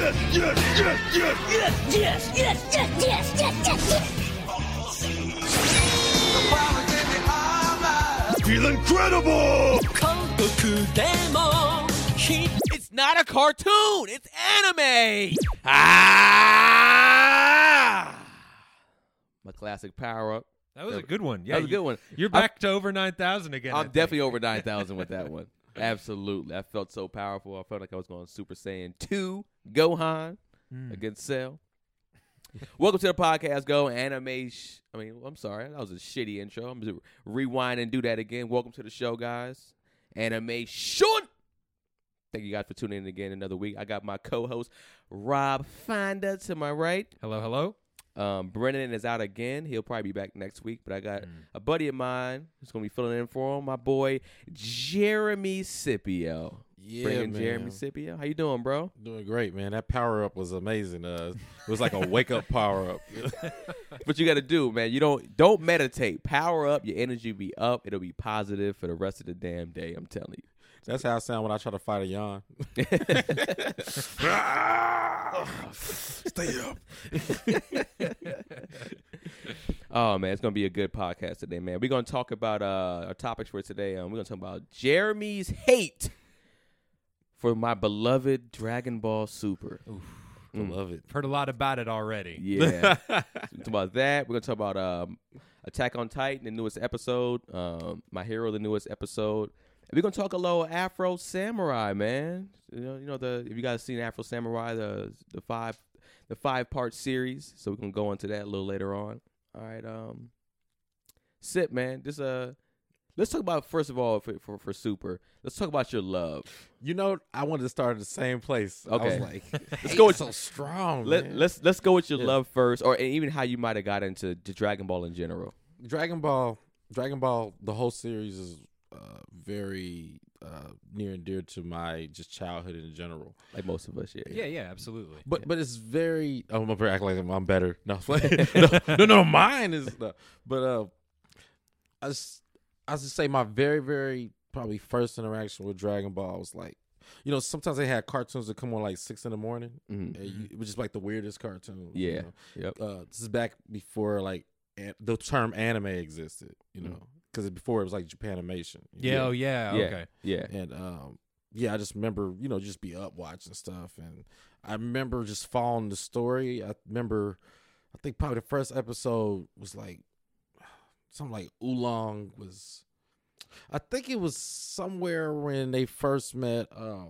Feel incredible! It's not a cartoon. It's anime. Ah! My classic power-up. That was a good one. Yeah, That was a good one. You're back to over 9,000 again. I'm definitely over 9,000 with that one. Absolutely. I felt so powerful. I felt like I was going Super Saiyan 2 Gohan against Cell. Welcome to the podcast, Go Anime. I'm sorry. That was a shitty intro. I'm going to rewind and do that again. Welcome to the show, guys. Animation. Thank you guys for tuning in again another week. I got my co-host, Rob Fonda, to my right. Hello, hello. Brennan is out again. He'll probably be back next week. But I got a buddy of mine who's going to be filling in for him, my boy, Jeremy Scipio. Yeah, Bringing man. Jeremy Scipio. How you doing, bro? Doing great, man. That power-up was amazing. It was like a wake-up power-up. What you got to do, man, you don't meditate. Power up. Your energy will be up. It'll be positive for the rest of the damn day. I'm telling you. That's how I sound when I try to fight a yawn. Stay up. Oh, man, it's going to be a good podcast today, man. We're going to talk about our topics for today. We're going to talk about Jeremy's hate for my beloved Dragon Ball Super. I love it. Heard a lot about it already. Yeah. We're going to talk about that. We're going to talk about Attack on Titan, the newest episode. My Hero, the newest episode. And we're going to talk a little Afro Samurai, man. You know if you guys seen Afro Samurai, the 5-part series. So we're going to go into that a little later on. All right. Sip, man. Let's talk about, first of all, for Super. Let's talk about your love. You know, I wanted to start at the same place. Okay. I was like, Let's go with so strong, man. Let's go with your love first, or even how you might have got into Dragon Ball in general. Dragon Ball, the whole series is very near and dear to my just childhood in general. Like most of us, yeah. Yeah, absolutely. But it's very. I'm gonna act like I'm better. No, no, mine is. But I just say my very, very probably first interaction with Dragon Ball was like, sometimes they had cartoons that come on like 6 a.m, it was just like the weirdest cartoon. Yeah. Yep. This is back before like the term anime existed. Because before it was like Japanimation. Yeah. Oh, yeah. Okay. Yeah. And I just remember, just be up watching stuff, and I remember just following the story. I think probably the first episode was like something like Oolong was. I think it was somewhere when they first met.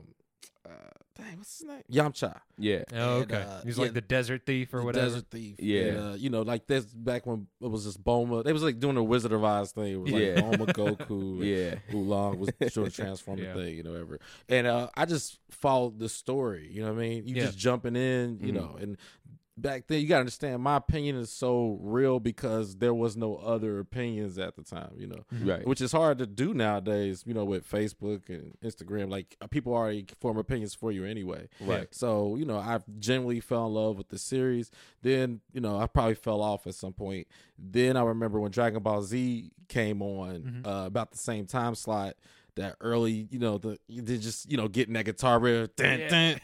What's his name? Yamcha. Yeah. Oh, okay. He's like the desert thief or whatever. Desert thief. Yeah. And, like this back when it was just Bulma. They was like doing the Wizard of Oz thing. It was like Bulma, Goku. Yeah. Oolong was doing the Transformer thing, whatever. And I just followed the story. You know what I mean? You just jumping in, and back then you gotta understand my opinion is so real because there was no other opinions at the time, Right. which is hard to do nowadays, with Facebook and Instagram. Like people already form opinions for you anyway. Right. So, I genuinely fell in love with the series. Then, I probably fell off at some point. Then I remember when Dragon Ball Z came on about the same time slot. That early, they just, getting that guitar riff, and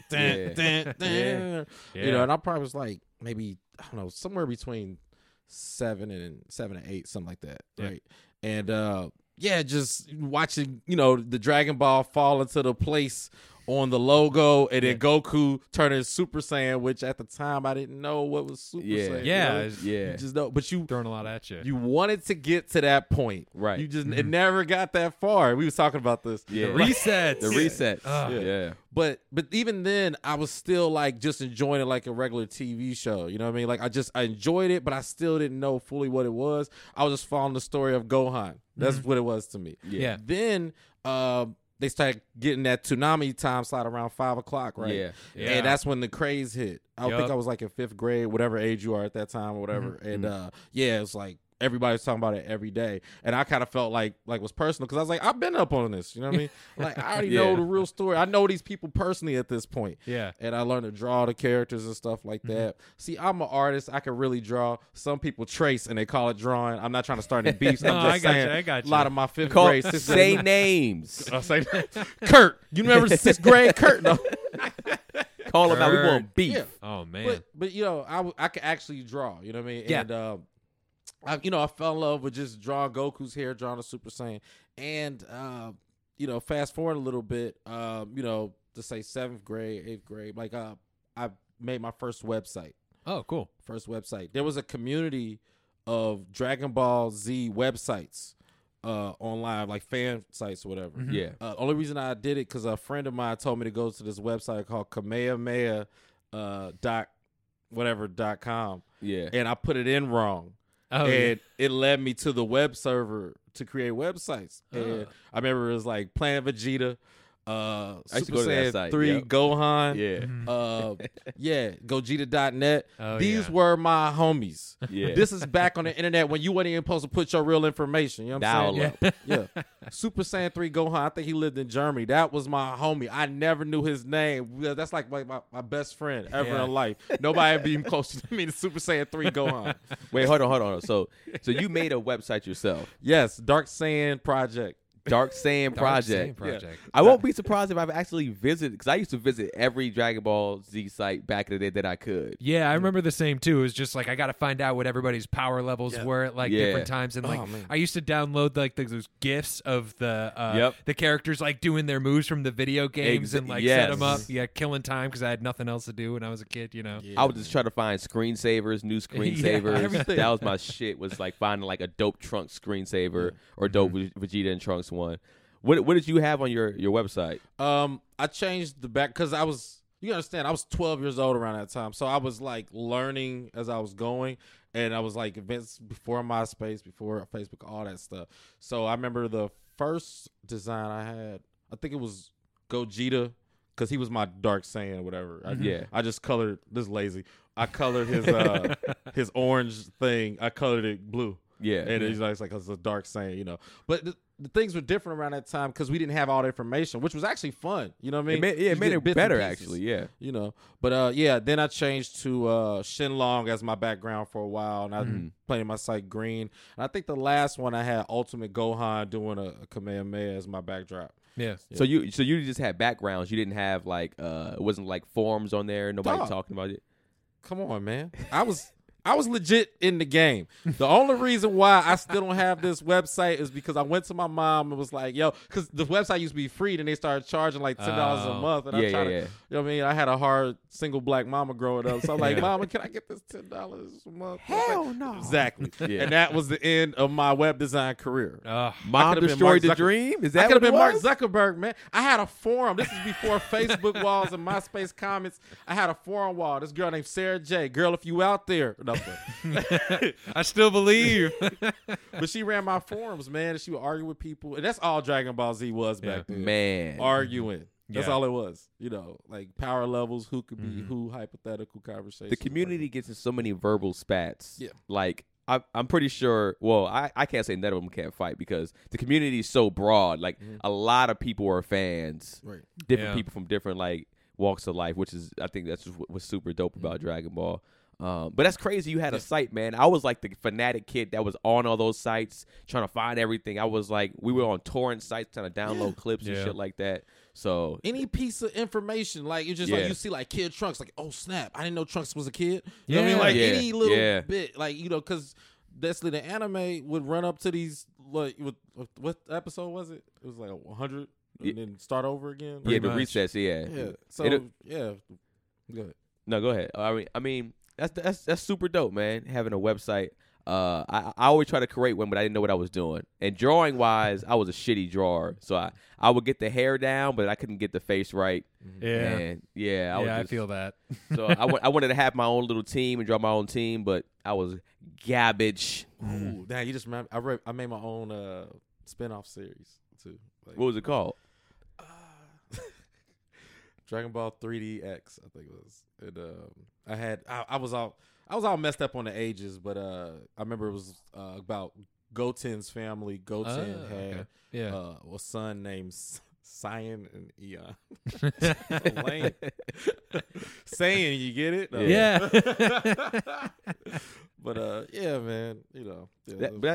I probably was like maybe, I don't know, somewhere between 7 and 8, something like that, right? And just watching, the Dragon Ball fall into the place on the logo, and then Goku turning Super Saiyan, which at the time I didn't know what was Super Saiyan. Yeah. You just know, but you Throwing a lot at you. You wanted to get to that point, Right. You just it never got that far. We was talking about this, Yeah. The resets. The reset. Yeah. But even then, I was still like just enjoying it like a regular TV show. You know what I mean? Like I enjoyed it, but I still didn't know fully what it was. I was just following the story of Gohan. That's what it was to me. Yeah. Then they started getting that Toonami time slot around 5 o'clock, right? Yeah. And that's when the craze hit. I think I was like in 5th grade, whatever age you are at that time or whatever. And it's like everybody was talking about it every day. And I kind of felt like it was personal because I was like, I've been up on this. You know what I mean? Like, I already know the real story. I know these people personally at this point. Yeah. And I learned to draw the characters and stuff like that. See, I'm an artist. I can really draw. Some people trace and they call it drawing. I'm not trying to start any beefs. I'm just saying I got you. a lot of my 5th grade sisters. Say names. I'll say Kurt. You remember 6th grade Kurt? No. Call him out. We Kurt. want beef. Yeah. Oh man. But you know, I could actually draw. You know what I mean? Yeah. And I fell in love with just drawing Goku's hair, drawing a Super Saiyan, and fast forward a little bit. To say 7th grade, 8th grade, like I made my first website. Oh, cool. There was a community of Dragon Ball Z websites online, like fan sites or whatever. Mhm. Yeah. Only reason I did it because a friend of mine told me to go to this website called Kamehameha .com, Yeah. and I put it in wrong, Oh, and it led me to the web server to create websites. Oh. And I remember it was like Planet Vegeta, used to Super go to that Saiyan site, 3, yep. Gohan, Yeah. Gogeta.net. Oh, These yeah. were my homies. Yeah. This is back on the internet when you weren't even supposed to put your real information. You know what I'm saying? Dial up. Yeah. Super Saiyan 3 Gohan, I think he lived in Germany. That was my homie. I never knew his name. That's like my best friend ever Yeah. in life. Nobody ever been closer to me than Super Saiyan 3 Gohan. Wait, hold on. So you made a website yourself, Yes, Dark Saiyan Project. Dark Saiyan Dark Saiyan Project. Project. I won't be surprised if I've actually visited, because I used to visit every Dragon Ball Z site back in the day that I could. Yeah, I remember the same too. It was just like I got to find out what everybody's power levels were at like Yeah. different times, and like Oh, man. I used to download like those gifs of the Yep. the characters like doing their moves from the video games and like yes. set them up. Yeah, killing time because I had nothing else to do when I was a kid. I would just try to find screensavers, new screensavers. everything. That was my shit. Was like finding like a dope Trunks screensaver or dope Vegeta and Trunks one. What did you have on your website? I changed the back because you understand, I was 12 years old around that time. So I was like learning as I was going, and I was like events before MySpace, before Facebook, all that stuff. So I remember the first design I had, I think it was Gogeta, because he was my Dark Saiyan or whatever. Yeah. I just colored, this lazy, I colored his his orange thing, I colored it blue. Yeah. And it's like it's a Dark Saiyan, But the things were different around that time because we didn't have all the information, which was actually fun. You know what I mean? It You made get it bits and better, pieces, actually. Yeah. But then I changed to Shenlong as my background for a while, and I played my site Green. And I think the last one I had Ultimate Gohan doing a Kamehameha as my backdrop. Yeah. So you just had backgrounds. You didn't have like it wasn't like forums on there. Nobody Dog. talking about it. Come on, man. I was legit in the game. The only reason why I still don't have this website is because I went to my mom and was like, yo, because the website used to be free, and they started charging like $10 a month. And I tried to, yeah. you know what I mean? I had a hard single black mama growing up. So I'm like, Yeah. Mama, can I get this $10 a month? Hell no. Exactly. Yeah. And that was the end of my web design career. Ugh. Mom could've been destroyed the Mark Zucker- dream. Is I that could what have it been Mark was? Zuckerberg, man. I had a forum. This is before Facebook walls and MySpace comments. I had a forum wall. This girl named Sarah J. Girl, if you out there. Nothing. I still believe. But she ran my forums, man, and she would argue with people. And that's all Dragon Ball Z was back then. Man. Arguing. That's Yeah. all it was. Like power levels, who could be who, hypothetical conversations. The community gets in so many verbal spats. Yeah. Like I'm pretty sure. Well, I can't say none of them can't fight because the community is so broad. Like a lot of people are fans. Right. Different Yeah. people from different like walks of life, which is I think that's just what's super dope about Dragon Ball. But that's crazy. You had a site, man. I was like the fanatic kid that was on all those sites trying to find everything. I was like, we were on torrent sites trying to download clips and Yeah. shit like that. So Any piece of information, like you just Yeah. like you see like Kid Trunks, like, oh snap, I didn't know Trunks was a kid. You know what I mean? Yeah. Like Yeah. any little Yeah. bit, like because basically the anime would run up to these like what episode was it? It was like 100 Yeah. and then start over again. yeah, the much. recess. Yeah. Yeah. So It- yeah. Go ahead. No, go ahead. I mean, that's super dope, man. Having a website. I always try to create one, but I didn't know what I was doing. And drawing wise, I was a shitty drawer, so I would get the hair down, but I couldn't get the face right. Yeah. And yeah, I, was I just, feel that. So I wanted to have my own little team and draw my own team, but I was garbage. Ooh, damn, you just remember I made my own spin-off series too. Like, What was it called? Dragon Ball 3DX, I think it was. And I was all messed up on the ages, but I remember it was about Goten's family. Goten had okay. Yeah. a son named Cyan and Eon. Lame. Saying, you get it? No. Yeah. But yeah, man,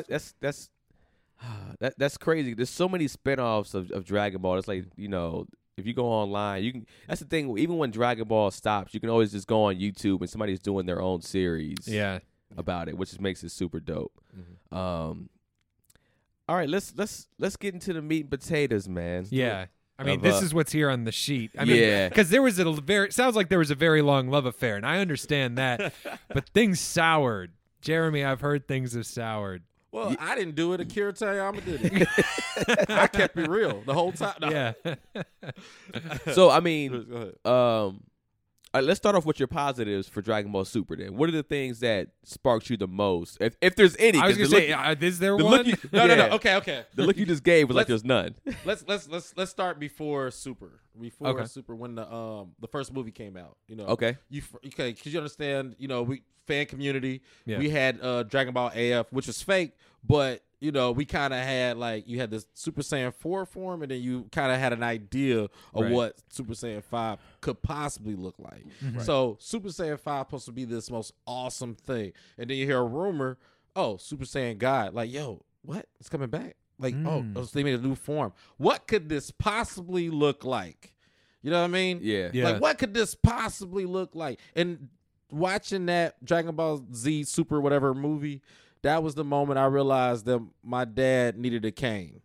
That's crazy. There's so many spinoffs of Dragon Ball. It's like, if you go online, you can. That's the thing. Even when Dragon Ball stops, you can always just go on YouTube and somebody's doing their own series. Yeah. About it, which just makes it super dope. Mm-hmm. All right, let's get into the meat and potatoes, man. Yeah. I mean, Of, this is what's here on the sheet. I mean, Yeah. because there was sounds like there was a very long love affair, and I understand that, but things soured. Jeremy, I've heard things have soured. Well, I didn't do it. Akira Toriyama did it. I kept it real the whole time. No. Yeah. So I mean, Go ahead. let's start off with your positives for Dragon Ball Super. Then, what are the things that sparked you the most, if there's any? I was 'cause gonna the say, look- is there the one? look you- No. yeah, Okay. The look you just gave was like Let's- there's none. Let's start before Super. Before Okay. Super, when the first movie came out. You know. Okay. Okay, because you understand. You know, we fan community. Yeah. We had Dragon Ball AF, which was fake, but you know, we kind of had like you had the Super Saiyan 4 form, and then you kind of had an idea of Right. what Super Saiyan 5 could possibly look like. Mm-hmm. So Super Saiyan 5 supposed to be this most awesome thing, and then you hear a rumor, oh, Super Saiyan God, like, yo, what? It's coming back. Like, oh, so they made a new form. What could this possibly look like? You know what I mean? Yeah. Yeah. Like, what could this possibly look like? And watching that Dragon Ball Z Super whatever movie, that was the moment I realized that my dad needed a cane.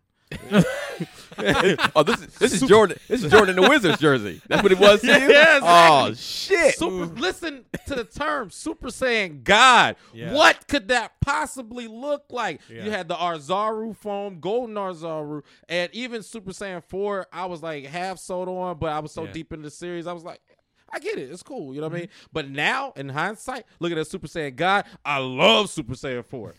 Oh, this is Jordan. This is Jordan the Wizards jersey. That's what it was to you? Yes. Oh shit. Listen to the term Super Saiyan God. Yeah. What could that possibly look like? Yeah. You had the Arzaru foam, Golden Arzaru, and even Super Saiyan 4, I was like half sold on, but I was so Yeah. deep in the series, I was like, I get it. It's cool. You know what I mean? But now, in hindsight, look at that Super Saiyan God. I love Super Saiyan 4.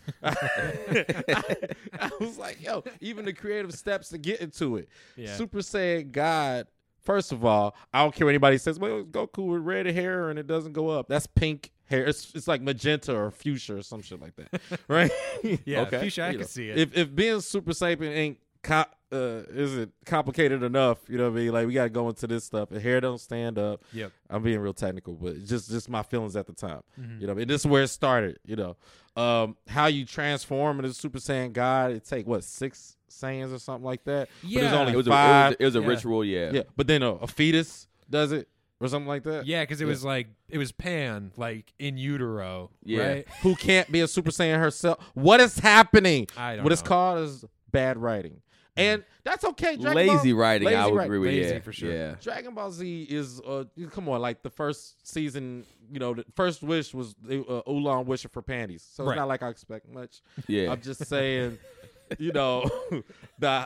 I was like, yo, even the creative steps to get into it. Yeah. Super Saiyan God, first of all, I don't care what anybody says, well, it's Goku with red hair and it doesn't go up. That's pink hair. It's like magenta or fuchsia or some shit like that. Right? Yeah, Okay. Fuchsia, I You can know, see it. If being Super Saiyan ain't isn't complicated enough, you know what I mean? Like, we got to go into this stuff. And hair don't stand up. Yep. I'm being real technical, but it's just my feelings at the time. Mm-hmm. You know, and this is where it started. You know, how you transform into Super Saiyan God. It take what 6 Saiyans or something like that. But Yeah. there's only It was 5. it was a Yeah. ritual, yeah. Yeah, but then a fetus does it or something like that. Yeah, because it was like it was Pan, like in utero, Yeah. right? Who can't be a Super Saiyan herself? What is happening? I don't What it's know. called is bad writing, and that's okay. Dragon Lazy Ball, writing, lazy I would writing. agree with. Lazy Yeah, for sure. Yeah. Dragon Ball Z is come on, like the first season, you know, the first wish was Oolong wishing for panties, so Right. it's not like I expect much. Yeah. I'm just saying, you know, the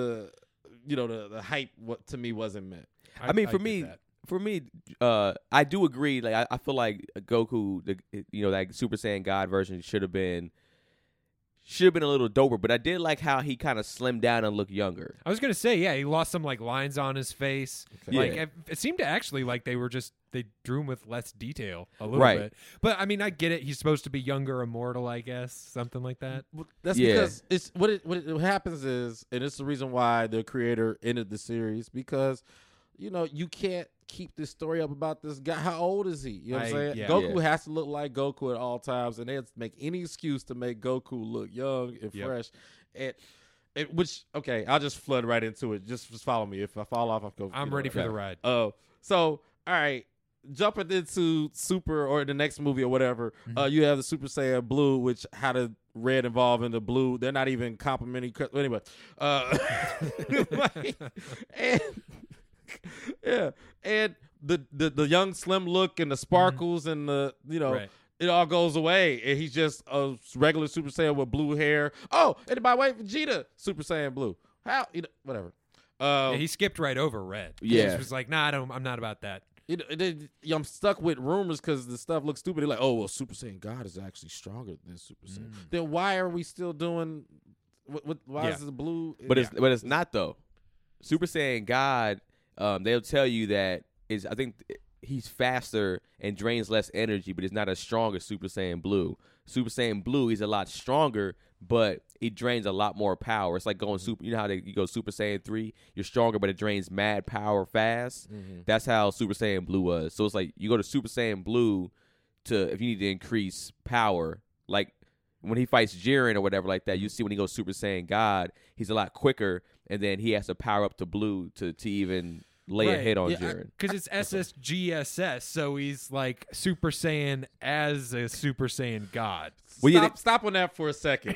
hype to me wasn't met. I mean, for get me, that. I do agree. Like, I feel like Goku, that Super Saiyan God version should have been a little doper. But I did like how he kind of slimmed down and looked younger. I was gonna say, yeah, he lost some like lines on his face. Okay. Like Yeah. it seemed to actually like they drew him with less detail a little Right. bit. But I mean, I get it. He's supposed to be younger, immortal, I guess, something like that. Well, that's Yeah. because it's what happens is, and it's the reason why the creator ended the series, because you know you can't keep this story up about this guy. How old is he? You know what I'm saying? Yeah. Goku Yeah. has to look like Goku at all times, and they have to make any excuse to make Goku look young and Yep. fresh. Which okay, I'll just flood right into it. Just follow me. If I fall off, I'll go. I'm ready for the ride. So all right, jumping into Super or the next movie or whatever, you have the Super Saiyan Blue, which how did red evolve into blue? They're not even complimenting. Anyway, and yeah, and the young slim look and the sparkles and the Right. it all goes away, and he's just a regular Super Saiyan with blue hair. Oh, and by the way, Vegeta Super Saiyan Blue. How whatever. Yeah, he skipped right over red. Yeah. He just was like, nah, I'm not about that. I'm stuck with rumors because the stuff looks stupid. They're like, oh, well, Super Saiyan God is actually stronger than Super Saiyan. Then why are we still doing? Why Yeah. is the blue? But it's not though. Super Saiyan God, they'll tell you that I think he's faster and drains less energy, but he's not as strong as Super Saiyan Blue. Super Saiyan Blue, he's a lot stronger, but he drains a lot more power. It's like going super. You know how you go Super Saiyan 3, you're stronger, but it drains mad power fast. That's how Super Saiyan Blue was. So it's like you go to Super Saiyan Blue if you need to increase power, like when he fights Jiren or whatever like that. You see when he goes Super Saiyan God, he's a lot quicker, and then he has to power up to Blue to even lay a Right. hit on Yeah, Jiren. Because it's SSGSS, so he's like Super Saiyan as a Super Saiyan God. Well, yeah, Stop on that for a second.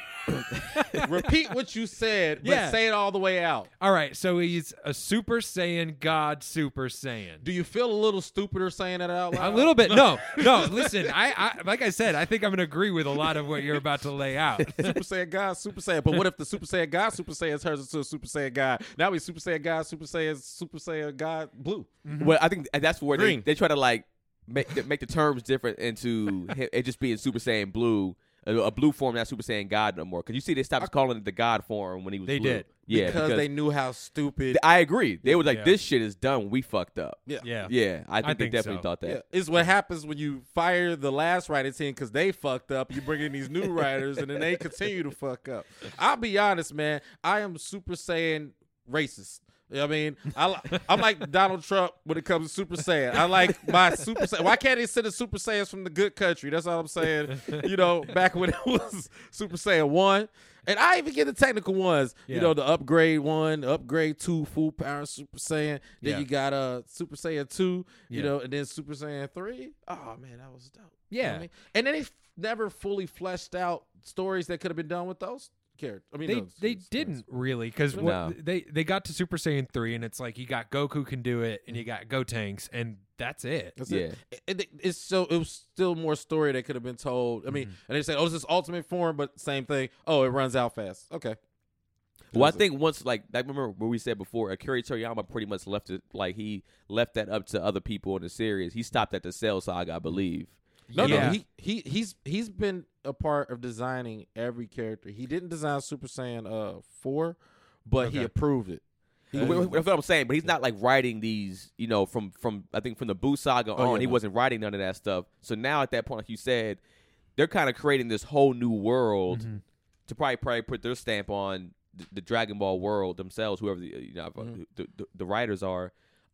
Repeat what you said, but Yeah. say it all the way out. All right, so he's a Super Saiyan God Super Saiyan. Do you feel a little stupider saying that out loud? A little bit. No. Listen, I like I said, I think I'm going to agree with a lot of what you're about to lay out. Super Saiyan God, Super Saiyan. But what if the Super Saiyan God, Super Saiyan turns into a Super Saiyan God? Now he's Super Saiyan God, Super Saiyan God Blue. Well, I think that's where Green. they try to like make the terms different into it just being Super Saiyan Blue, a blue form, not Super Saiyan God no more. Because you see, they stopped calling it the God form when he was They blue. did. Yeah, because they knew how stupid. I agree. They were like, Yeah. this shit is done. We fucked up. Yeah. Yeah. Yeah, I think they think definitely so. thought that. Yeah, it's what happens when you fire the last writing team because they fucked up. You bring in these new writers and then they continue to fuck up. I'll be honest, man. I am Super Saiyan racist. You know what I mean, I'm like Donald Trump when it comes to Super Saiyan. I like my Super Saiyan. Why can't they send the Super Saiyans from the good country? That's all I'm saying. You know, back when it was Super Saiyan 1. And I even get the technical ones. Yeah. You know, the upgrade 1, upgrade 2, full power Super Saiyan. Then Yeah. you got Super Saiyan 2, Yeah. you know, and then Super Saiyan 3. Oh, man, that was dope. You know Yeah. what I mean? And then they never fully fleshed out stories that could have been done with those characters. I mean, They didn't really, because No. they got to Super Saiyan 3, and it's like you got Goku can do it, and you got Gotenks, and that's it. That's Yeah. it. It was still more story that could have been told. I mean, and they say, "Oh, this is ultimate form," but same thing. Oh, it runs out fast. Okay. Well, I think once, like, I remember what we said before, Akira Toriyama pretty much left it, like, he left that up to other people in the series. He stopped at the Cell Saga, I believe. No, Yeah. no, he's been a part of designing every character. He didn't design Super Saiyan 4, but he Okay. approved it. That's what I'm saying, but he's not like writing these, you know, from I think from the Buu Saga on, yeah, he no. wasn't writing none of that stuff. So now at that point, like you said, they're kind of creating this whole new world to probably put their stamp on the Dragon Ball world themselves, whoever the writers are.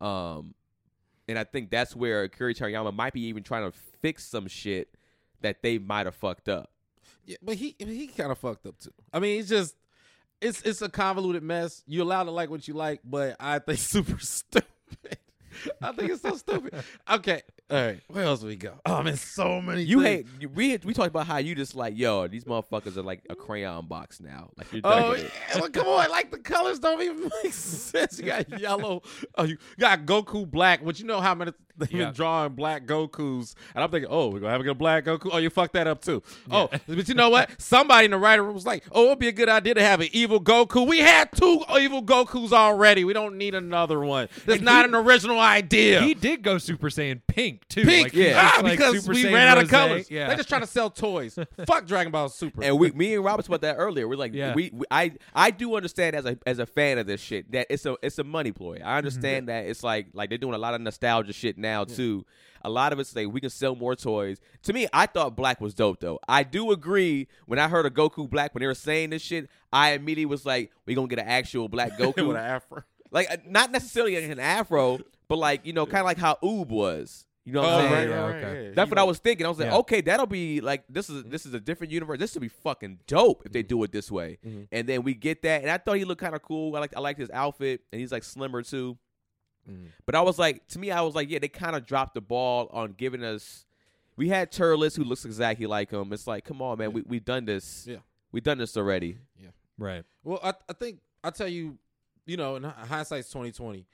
And I think that's where Akira Toriyama might be even trying to fix some shit that they might have fucked up. Yeah, but he kind of fucked up too. I mean, it's a convoluted mess. You're allowed to like what you like, but I think super stupid. I think it's so stupid. Okay, all right. Where else we go? Oh man, so many. You things. hate we talked about how you just like, yo, these motherfuckers are like a crayon box now. Like you're done Oh with it. yeah, well, come on! Like the colors don't even make sense. You got yellow. Oh, you got Goku black. But you know how many they've been drawing black Gokus, and I'm thinking, oh, we're gonna have a black Goku. Oh, you fucked that up too. Oh, but you know what? Somebody in the writer room was like, oh, it'd be a good idea to have an evil Goku. We had 2 evil Gokus already. We don't need another one. That's not an original idea. He did go Super Saiyan pink too. Pink, Like, he's yeah. just like because Super we Saiyan ran out of Rosé. colors. Yeah. They're just trying to sell toys. Fuck Dragon Ball Super. And me and Roberts about that earlier. We're like, Yeah. I do understand as a fan of this shit that it's a money ploy. I understand that it's like they're doing a lot of nostalgia shit now too. A lot of it's like we can sell more toys. To me, I thought black was dope though. I do agree. When I heard of Goku black, when they were saying this shit, I immediately was like, we gonna get an actual black Goku. with an afro. Like not necessarily an afro, but like kind of like how Oob was. You know what Oh, I'm saying? right, Yeah, right, okay. right, yeah. That's what I was thinking. I was like, Yeah. okay, that'll be like this is a different universe. This would be fucking dope if they do it this way. Mhm. And then we get that, and I thought he looked kind of cool. I liked his outfit, and he's like slimmer too. Mhm. But I was like, to me, I was like, yeah, they kind of dropped the ball on giving us. We had Turles who looks exactly like him. It's like, come on, man, we've done this. Yeah. We've done this already. Right. Well, I think I'll tell you, you know, in hindsight's 2020.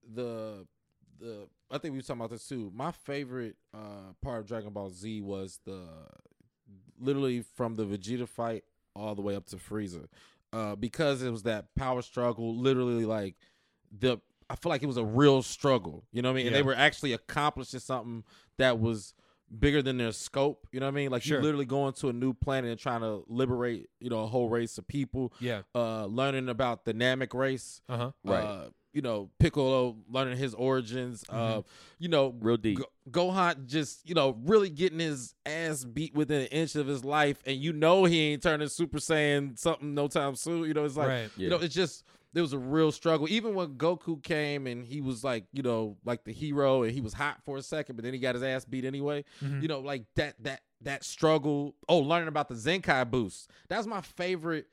I think we were talking about this too. My favorite part of Dragon Ball Z was literally from the Vegeta fight all the way up to Frieza, because it was that power struggle. Literally, like I feel like it was a real struggle. You know what I mean? And Yeah. they were actually accomplishing something that was bigger than their scope. You know what I mean? Like Sure. you literally going to a new planet and trying to liberate, a whole race of people. Yeah. Learning about the Namek race. Uh-huh. Right. Piccolo learning his origins. Real deep. Gohan just, really getting his ass beat within an inch of his life, and he ain't turning Super Saiyan something no time soon. It's like, Right. Yeah. it's just, there was a real struggle. Even when Goku came and he was like, like the hero, and he was hot for a second, but then he got his ass beat anyway. Mhm. Like that struggle. Oh, learning about the Zenkai boost. That's my favorite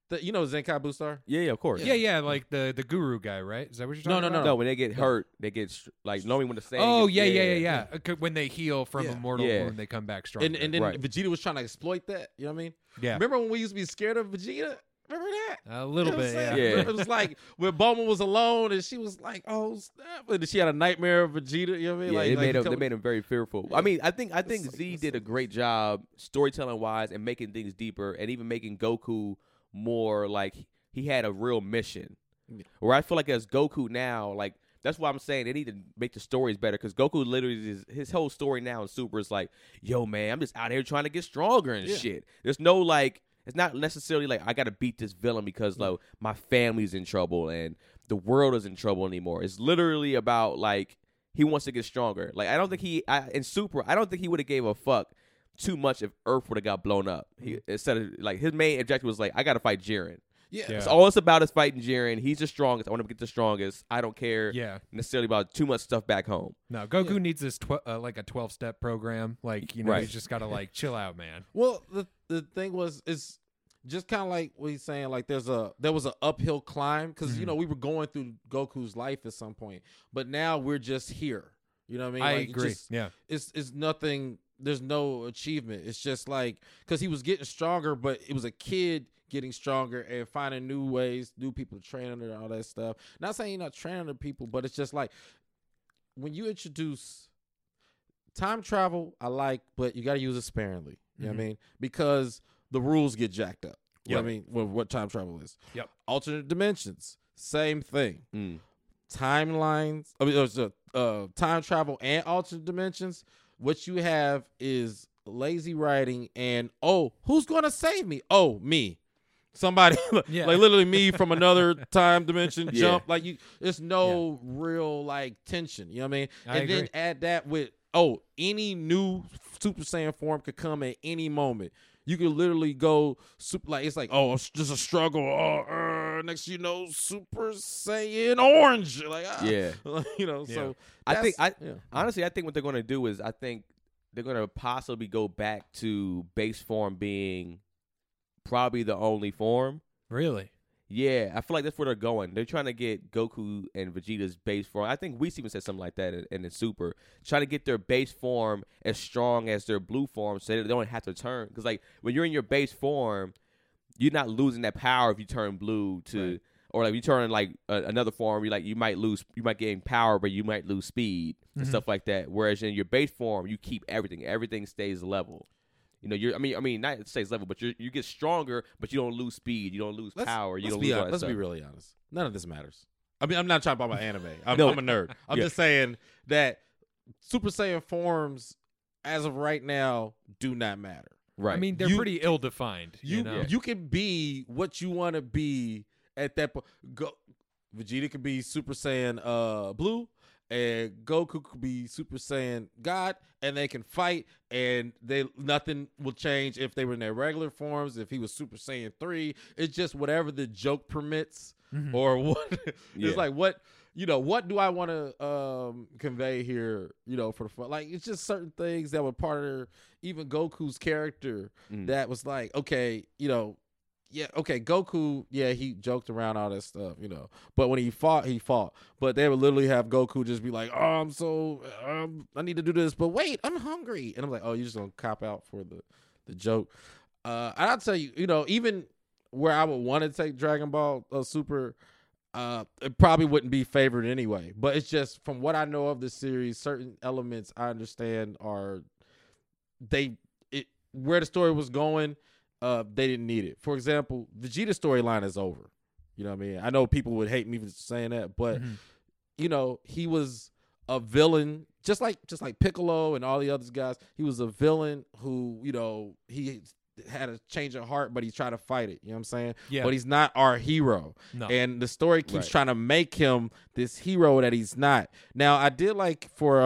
You know Zenkai Boostar? Yeah, of course. Yeah, like the guru guy, right? Is that what you're talking about? No, when they get hurt, they get like normally when the same. Oh, yeah. When they heal from a mortal Yeah. wound, they come back stronger. And then Right. Vegeta was trying to exploit that. You know what I mean? Yeah. Remember when we used to be scared of Vegeta? Remember that? A little You know what bit, I'm yeah. saying? Yeah. It was like when Bulma was alone and she was like, "Oh snap!" And she had a nightmare of Vegeta. You know what I mean? Yeah, like, they made him very fearful. Yeah. I mean, I think It's Z like- did a great job storytelling wise and making things deeper, and even making Goku more like he had a real mission. Yeah. Where I feel like as Goku now, like that's why I'm saying they need to make the stories better because Goku literally his whole story now in Super is like, yo man, I'm just out here trying to get stronger and Yeah. shit. There's no like. It's not necessarily like I got to beat this villain because like my family's in trouble and the world is in trouble anymore. It's literally about like he wants to get stronger. Like I don't think in Super, I don't think he would have gave a fuck too much if Earth would have got blown up. Instead of like his main objective was like I got to fight Jiren. Yeah. Yeah. It's all it's about is fighting Jiren. He's the strongest. I want to get the strongest. I don't care necessarily about too much stuff back home. No, Goku needs this like a 12-step program. Like, you know, Right. he's just got to like chill out, man. Well, the thing was is just kind of like what he's saying. Like there was an uphill climb because you know we were going through Goku's life at some point, but now we're just here. You know what I mean? I Like, agree. just- Yeah. It's nothing. There's no achievement. It's just like because he was getting stronger, but it was a kid getting stronger and finding new ways, new people to train under, all that stuff. Not saying you're not training under people, but it's just like when you introduce time travel, I like, but you got to use it sparingly. You know what I mean? Because the rules get jacked up. You know what I mean? What time travel is. Yep. Alternate dimensions, same thing. Mm. Timelines. I mean, there's time travel and alternate dimensions. What you have is lazy writing and who's gonna save me? Oh, me. Somebody Yeah. like literally me from another time dimension Yeah. jump. Like there's no real like tension. You know what I mean? I And then agree. add that with any new Super Saiyan form could come at any moment. You could literally go super like it's like it's just a struggle. Next you know Super Saiyan Orange. Like Yeah. you know. So I think that's- honestly, I think what they're going to do is I think they're going to possibly go back to base form being probably the only form. Really? Yeah, I feel like that's where they're going. They're trying to get Goku and Vegeta's base form. I think Whis even said something like that in the Super. Trying to get their base form as strong as their blue form so they don't have to turn. Because, like, when you're in your base form, you're not losing that power if you turn blue to... Right. Or, like, you turn, like, another form, you might gain power, but you might lose speed and stuff like that. Whereas in your base form, you keep everything. Everything stays level. You know, I mean, not it stays level, but you get stronger, but you don't lose speed, you don't lose power, you don't lose all that Let's stuff. be really honest. None of this matters. I mean, I'm not trying to talk about anime. I'm No. a nerd. I'm Yeah. just saying that Super Saiyan forms, as of right now, do not matter. Right. I mean, they're You- pretty ill-defined. You know? you can be what you want to be at that point. Vegeta could be Super Saiyan Blue, and Goku could be Super Saiyan God, and they can fight, and nothing will change if they were in their regular forms. If he was Super Saiyan 3, it's just whatever the joke permits, or what. Yeah. It's like what do I want to convey here? For the fun, like it's just certain things that were part of even Goku's character that was like, okay, yeah, okay, Goku, yeah, he joked around all that stuff, But when he fought. But they would literally have Goku just be like, I need to do this, but wait, I'm hungry. And I'm like, you're just going to cop out for the joke. And I'll tell you, even where I would want to take Dragon Ball Super, it probably wouldn't be favored anyway. But it's just from what I know of the series, certain elements I understand are where the story was going. They didn't need it. For example, Vegeta's storyline is over. You know what I mean? I know people would hate me for saying that, but he was a villain, just like Piccolo and all the other guys. He was a villain who, he had a change of heart, but he tried to fight it. You know what I'm saying? Yeah. But he's not our hero. No. And the story keeps Right. trying to make him this hero that he's not. Now, I did like for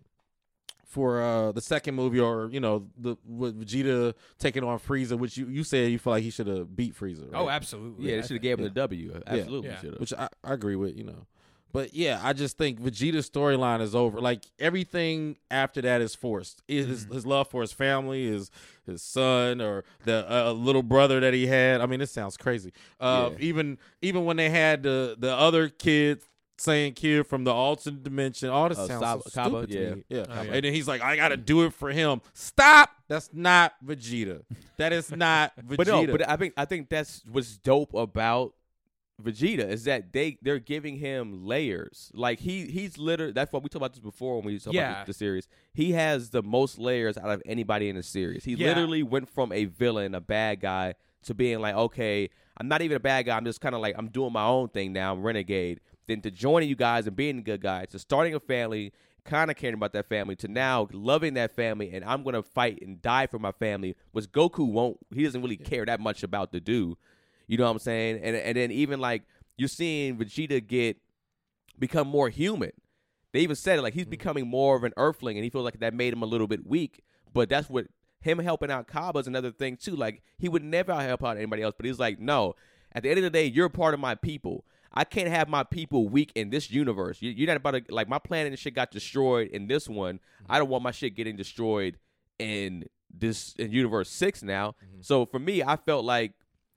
the second movie, or with Vegeta taking on Frieza, which you said you feel like he should have beat Frieza. Right? Oh, absolutely. yeah, they should have gave him the W. Absolutely Yeah. should have. Which I agree with. But yeah, I just think Vegeta's storyline is over. Like everything after that is forced. His love for his family, his son, or the little brother that he had. I mean, this sounds crazy. Even when they had the other kid from the alternate dimension, all this sounds so stupid to me. Yeah. And then he's like, I got to do it for him. Stop. That's not Vegeta. That is not Vegeta. But I think that's what's dope about Vegeta is that they're giving him layers. Like he's literally, that's what we talked about this before when we talked about the series. He has the most layers out of anybody in the series. He literally went from a villain, a bad guy, to being like, okay, I'm not even a bad guy. I'm just kind of like, I'm doing my own thing now. I'm renegade. Then to joining you guys and being a good guy, to starting a family, kind of caring about that family, to now loving that family, and I'm going to fight and die for my family, which Goku won't. He doesn't really care that much about to do. You know what I'm saying? And then even like you're seeing Vegeta become more human. They even said it, like he's becoming more of an Earthling, and he feels like that made him a little bit weak. But that's what him helping out Cabba is another thing too. Like he would never help out anybody else, but he's like, no. At the end of the day, you're a part of my people. I can't have my people weak in this universe. You're not about to, like, my planet and shit got destroyed in this one. I don't want my shit getting destroyed in Universe 6 now. So for me, I felt like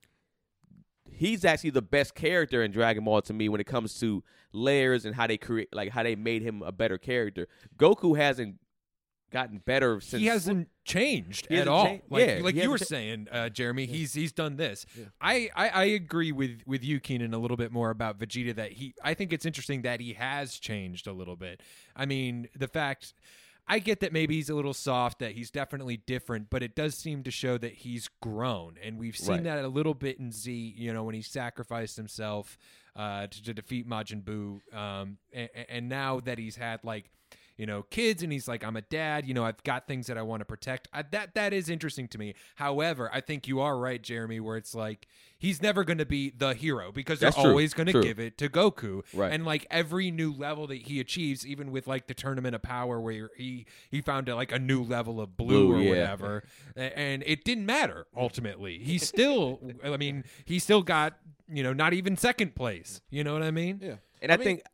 he's actually the best character in Dragon Ball to me when it comes to layers and how they create, like how they made him a better character. Goku hasn't gotten better since. He hasn't changed at all. Like you were saying, Jeremy, he's done this. Yeah. I agree with you, Keenan, a little bit more about Vegeta. That I think it's interesting that he has changed a little bit. I mean, the fact. I get that maybe he's a little soft, that he's definitely different, but it does seem to show that he's grown. And we've seen that a little bit in Z, when he sacrificed himself to defeat Majin Buu. And now that he's had, kids, and he's like, I'm a dad, I've got things that I want to protect. That is interesting to me. However, I think you are right, Jeremy, where it's like, he's never going to be the hero because they're always going to give it to Goku. Right. And like every new level that he achieves, even with like the Tournament of Power where he found a new level of blue or whatever, and it didn't matter ultimately. He still, he still got, not even second place. You know what I mean? Yeah. And I think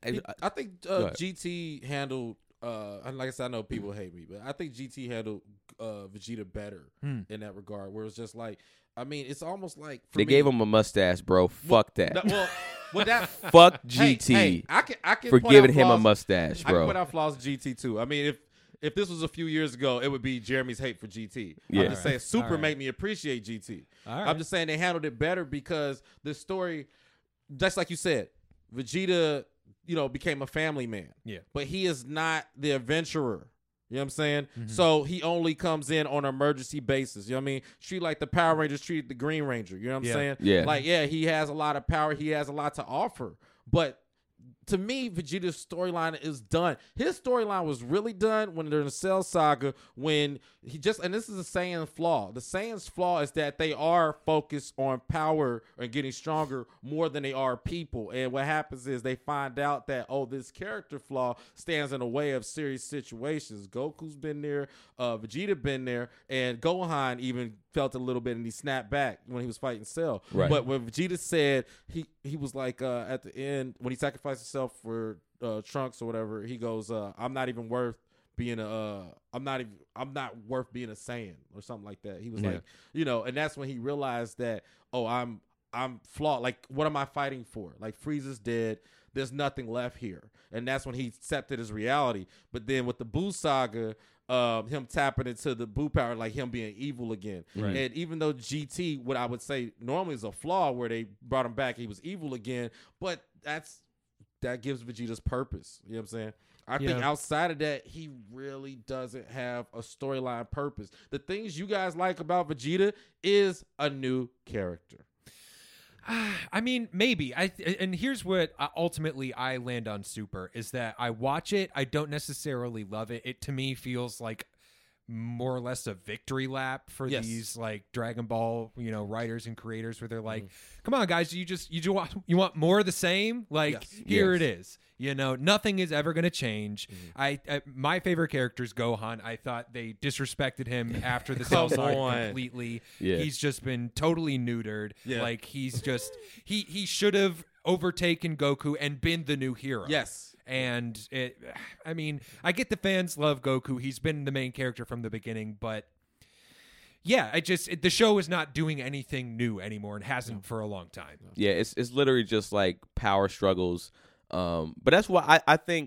GT handled, and like I said, I know people hate me, but I think GT handled Vegeta better in that regard, where it's just like, it's almost like they gave him a mustache, bro. Fuck that. Fuck GT. Hey, I can for giving him a mustache, bro. I can put out flaws GT too. If this was a few years ago, it would be Jeremy's hate for GT. I'm just saying, Super made me appreciate GT. I'm just saying they handled it better because the story, just like you said, Vegeta, became a family man. Yeah. But he is not the adventurer. You know what I'm saying? Mm-hmm. So he only comes in on an emergency basis. You know what I mean? Treat like the Power Rangers treated the Green Ranger. You know what I'm saying? Yeah. He has a lot of power. He has a lot to offer. But to me, Vegeta's storyline is done. His storyline was really done when during the Cell Saga, when he and this is a Saiyan flaw. The Saiyan's flaw is that they are focused on power and getting stronger more than they are people. And what happens is they find out that, this character flaw stands in the way of serious situations. Goku's been there, Vegeta been there, and Gohan even felt a little bit and he snapped back when he was fighting Cell. Right. But when Vegeta said, he was like, at the end, when he sacrificed himself for Trunks or whatever, he goes, I'm not even worth being I'm not worth being a Saiyan or something like that. He was like, and that's when he realized that, I'm flawed. Like, what am I fighting for? Like, Frieza's dead. There's nothing left here. And that's when he accepted his reality. But then with the Buu saga, him tapping into the Buu power, like him being evil again. Right. And even though GT, what I would say normally is a flaw where they brought him back, he was evil again, but that gives Vegeta's purpose. You know what I'm saying? I think outside of that, he really doesn't have a storyline purpose. The things you guys like about Vegeta is a new character. Maybe. And here's what ultimately I land on Super is that I watch it. I don't necessarily love it. It to me feels like more or less a victory lap for these like Dragon Ball, writers and creators, where they're like, come on guys, you want more of the same? Like here it is. Nothing is ever going to change. My favorite character is Gohan. I thought they disrespected him after the Cell Saga completely. Yeah. He's just been totally neutered. Yeah. Like he's just he should have overtaken Goku and been the new hero. Yes. And I get the fans love Goku. He's been the main character from the beginning, but yeah, the show is not doing anything new anymore and hasn't for a long time. Yeah, it's literally just like power struggles. But that's why I think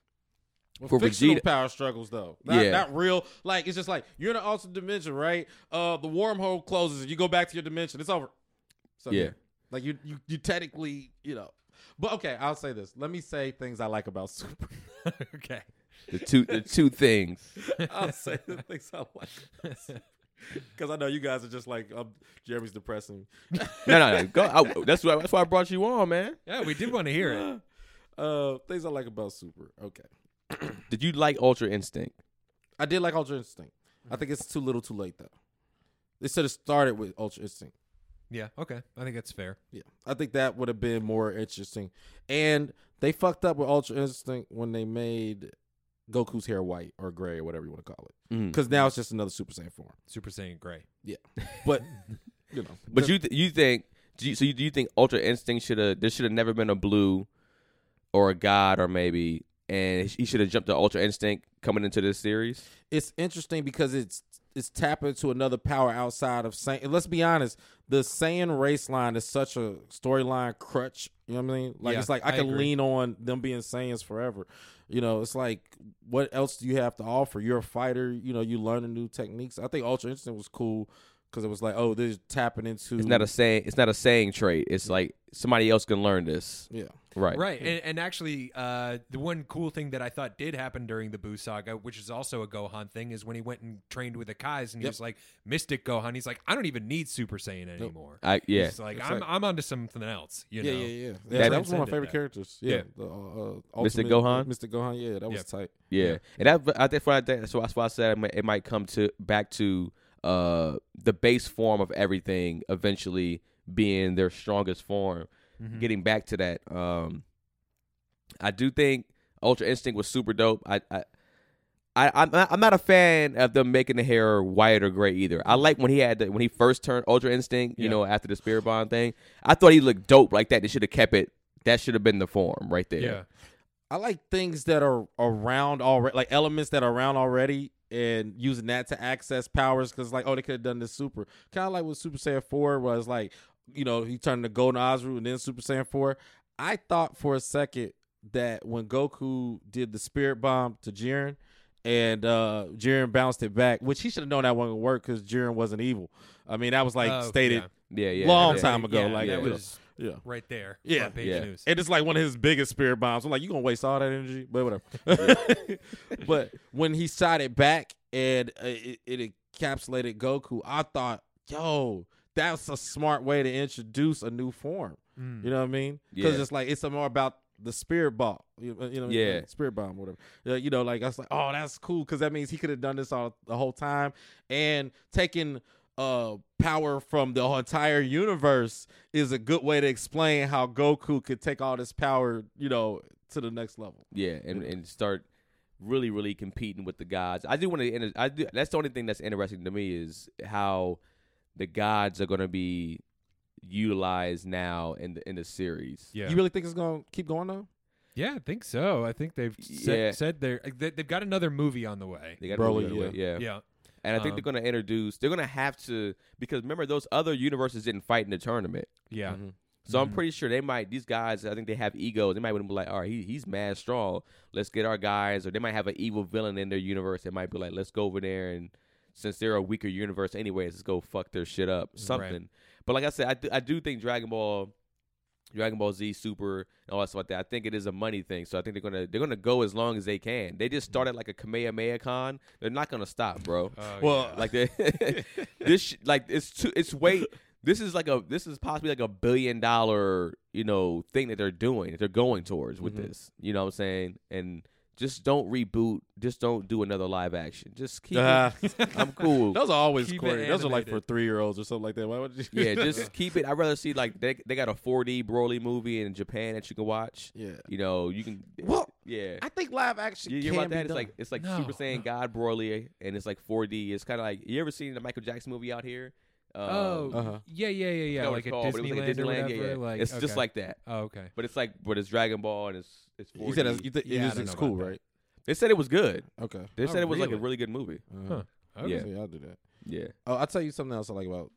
for fictional power struggles though. Not real. Like it's just like you're in an alternate dimension, right? The wormhole closes and you go back to your dimension. It's over. So, yeah. Like you technically, But okay, I'll say this. Let me say things I like about Super. Okay. The two things. I'll say the things I like about Super. Because I know you guys are just like, Jeremy's depressing. No. Go. That's why I brought you on, man. Yeah, we did want to hear it. Things I like about Super. Okay. Did you like Ultra Instinct? I did like Ultra Instinct. I think it's too little too late, though. They should have started with Ultra Instinct. Yeah, okay. I think that's fair. Yeah. I think that would have been more interesting. And they fucked up with Ultra Instinct when they made Goku's hair white or gray or whatever you want to call it. Because now it's just another Super Saiyan form. Super Saiyan gray. Yeah. But, But do you think Ultra Instinct there should have never been a Blue or a God or maybe, and he should have jumped to Ultra Instinct coming into this series? It's interesting because it's tapping into another power outside of Saiyan. And let's be honest, the Saiyan race line is such a storyline crutch. You know what I mean? Like it's like I can lean on them being Saiyans forever. It's like, what else do you have to offer? You're a fighter. You learning new techniques. I think Ultra Instinct was cool because it was like, oh, they're tapping into. It's not a saying trait. It's like somebody else can learn this. Yeah. Right. And actually, the one cool thing that I thought did happen during the Buu saga, which is also a Gohan thing, is when he went and trained with the Kais, and he was like, Mystic Gohan. He's like, I don't even need Super Saiyan anymore. He's like, I'm onto something else. Yeah. That was one of my favorite characters. Yeah. Mystic Gohan? Mystic Gohan, yeah, that was tight. Yeah. And that's why I said it might come back to the base form of everything eventually being their strongest form. Getting back to that, I do think Ultra Instinct was super dope. I'm not a fan of them making the hair white or gray either. I like when he first turned Ultra Instinct, after the Spirit Bomb thing. I thought he looked dope like that. They should have kept it. That should have been the form right there. Yeah. I like things that are around already, like elements that are around already, and using that to access powers. Because they could have done this super, kind of like with Super Saiyan 4 was like. He turned to Golden Ozru and then Super Saiyan 4. I thought for a second that when Goku did the Spirit Bomb to Jiren and Jiren bounced it back, which he should have known that wasn't going to work because Jiren wasn't evil. I mean, that was stated long time ago. That was right there. Yeah. News. And it's like one of his biggest Spirit Bombs. I'm like, you going to waste all that energy? But whatever. But when he shot it back and it encapsulated Goku, I thought, yo, that's a smart way to introduce a new form. You know what I mean? Because it's like it's more about the Spirit Bomb. Spirit Bomb, whatever. I was like, oh, that's cool because that means he could have done this the whole time and taking power from the entire universe is a good way to explain how Goku could take all this power, to the next level. Yeah, and start really, really competing with the gods. I do want to. That's the only thing that's interesting to me is how the gods are going to be utilized now in the series. Yeah. You really think it's going to keep going though? Yeah, I think so. I think they've said they've got another movie on the way. They got Broly, another movie on the way. Yeah. And I think they're going to have to, because remember those other universes didn't fight in the tournament. Yeah. Mm-hmm. So I'm pretty sure these guys, I think they have egos. They might be like, all right, he's mad strong. Let's get our guys. Or they might have an evil villain in their universe. They might be like, let's go over there and since they're a weaker universe anyways, let's go fuck their shit up. Something. Right. But like I said, I do think Dragon Ball Z, Super, and all that stuff like that. I think it is a money thing. So I think they're gonna go as long as they can. They just started like a Kamehameha Con. They're not gonna stop, bro. Like this is possibly like $1 billion, thing that they're doing, that they're going towards with this. You know what I'm saying? And just don't reboot. Just don't do another live action. Just keep it. I'm cool. Those are always corny. Those are like for 3-year-olds or something like that. Why would you? Yeah, just keep it. I'd rather see like they got a 4D Broly movie in Japan that you can watch. Yeah. You can. Well, yeah. I think live action. You hear about that? Done. It's like Super Saiyan God Broly, and it's like 4D. It's kind of like, you ever seen the Michael Jackson movie Out Here? Yeah. Like at called, Disneyland or whatever. Yeah. Like, it's just like that. Oh, okay. But it's like, it's Dragon Ball and it's 4D. You said it's cool, right? They said it was good. Okay. They said it was like a really good movie. Huh. Okay. Yeah. So I'll do that. Yeah. Oh, I'll tell you something else I like about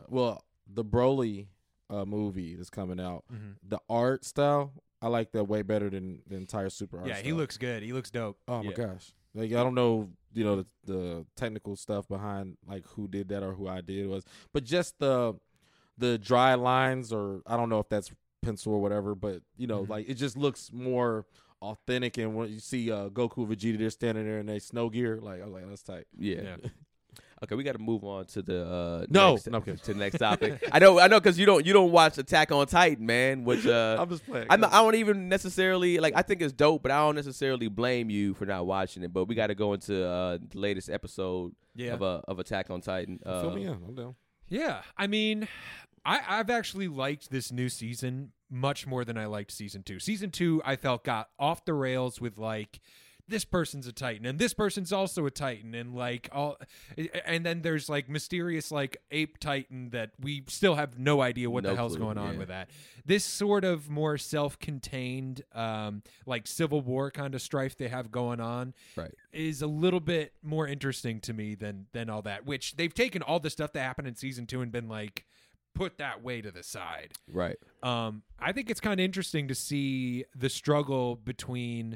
the Broly movie that's coming out. Mm-hmm. The art style, I like that way better than the entire Super art. Yeah, style. He looks good. He looks dope. Oh my gosh! Like I don't know, the technical stuff behind like who did that or who I did was, but just the dry lines, or I don't know if that's pencil or whatever, but like it just looks more authentic. And when you see Goku, Vegeta, they're standing there in their snow gear, like I was like, that's tight. Yeah. Okay, we got to move on to the to the next topic. I know, because you don't watch Attack on Titan, man. Which I'm just playing. I don't even necessarily like. I think it's dope, but I don't necessarily blame you for not watching it. But we got to go into the latest episode of Attack on Titan. Fill me in. I'm down. Yeah, I mean, I've actually liked this new season much more than I liked season 2. Season 2, I felt got off the rails with like, this person's a Titan and this person's also a Titan, and like and then there's like mysterious like ape Titan that we still have no idea what the hell's going on with that. This sort of more self-contained like Civil War kind of strife they have going on is a little bit more interesting to me than all that, which they've taken all the stuff that happened in season 2 and been like, put that way to the side. Right. I think it's kind of interesting to see the struggle between,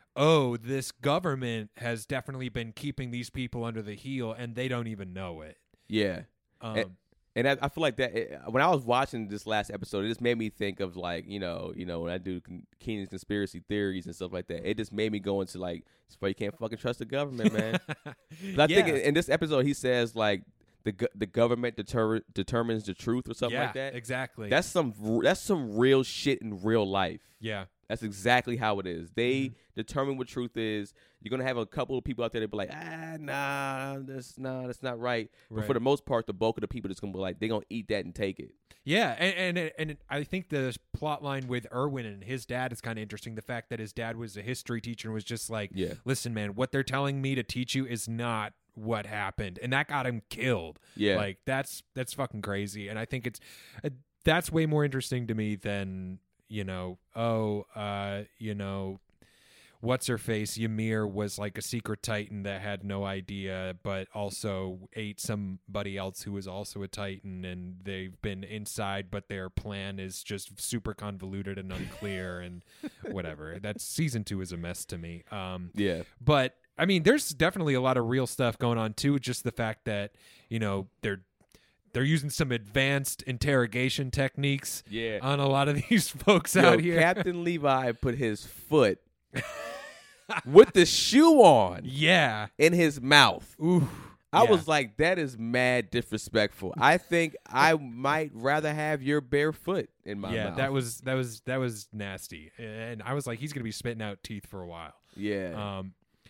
this government has definitely been keeping these people under the heel and they don't even know it. Yeah. And I feel like that when I was watching this last episode, it just made me think of like, when I do Keenan's conspiracy theories and stuff like that, it just made me go into like, it's why you can't fucking trust the government, man. But I think in this episode, he says like, the government determines the truth or something like that. Exactly. That's some real shit in real life. Yeah. That's exactly how it is. They determine what truth is. You're gonna have a couple of people out there that be like, that's not right. But for the most part, the bulk of the people that's gonna be like, they're gonna eat that and take it. Yeah, and I think the plot line with Erwin and his dad is kind of interesting. The fact that his dad was a history teacher and was just like, listen, man, what they're telling me to teach you is not what happened, and that got him killed. Yeah, like that's fucking crazy. And I think that's way more interesting to me than what's her face Ymir was like a secret Titan that had no idea, but also ate somebody else who was also a Titan, and they've been inside, but their plan is just super convoluted and unclear and whatever. That's season 2 is a mess to me. But I mean, there's definitely a lot of real stuff going on too. Just the fact that they're using some advanced interrogation techniques on a lot of these folks out here. Captain Levi put his foot with the shoe on in his mouth. Ooh. I was like, that is mad disrespectful. I think I might rather have your bare foot in my mouth. Yeah, that was nasty. And I was like, he's going to be spitting out teeth for a while. Yeah.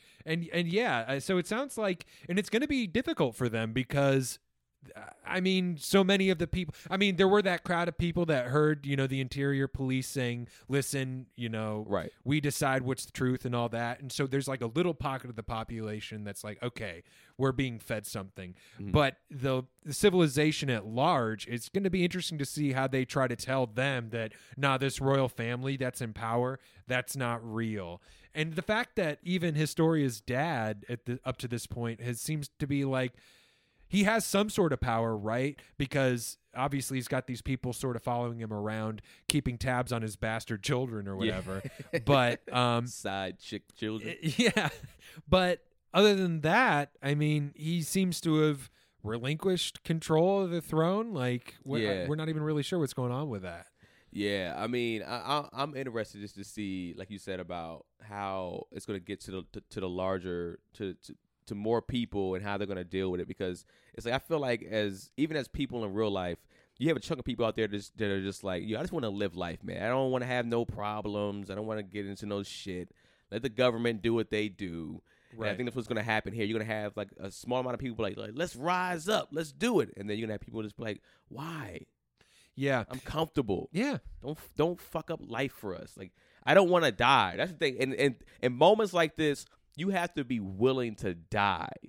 So it sounds like, and it's going to be difficult for them because, I mean, so many of the people, I mean, there were that crowd of people that heard, the interior police saying, listen, we decide what's the truth and all that. And so there's like a little pocket of the population that's like, okay, we're being fed something. Mm-hmm. But the civilization at large, it's going to be interesting to see how they try to tell them that, this royal family that's in power, that's not real. And the fact that even Historia's dad up to this point seems to be like, he has some sort of power, right? Because obviously he's got these people sort of following him around, keeping tabs on his bastard children or whatever. Yeah. But side chick children. Yeah. But other than that, I mean, he seems to have relinquished control of the throne. Like, we're not even really sure what's going on with that. Yeah, I mean, I'm interested just to see, like you said, about how it's going to get to the larger to more people and how they're going to deal with it, because it's like I feel like even as people in real life, you have a chunk of people out there that are just like, I just want to live life, man. I don't want to have no problems. I don't want to get into no shit. Let the government do what they do. Right. And I think that's what's going to happen here. You're going to have like a small amount of people like let's rise up, let's do it, and then you're going to have people just be like, why? Yeah, I'm comfortable. Yeah, don't fuck up life for us. Like, I don't want to die. That's the thing. And in moments like this, you have to be willing to die.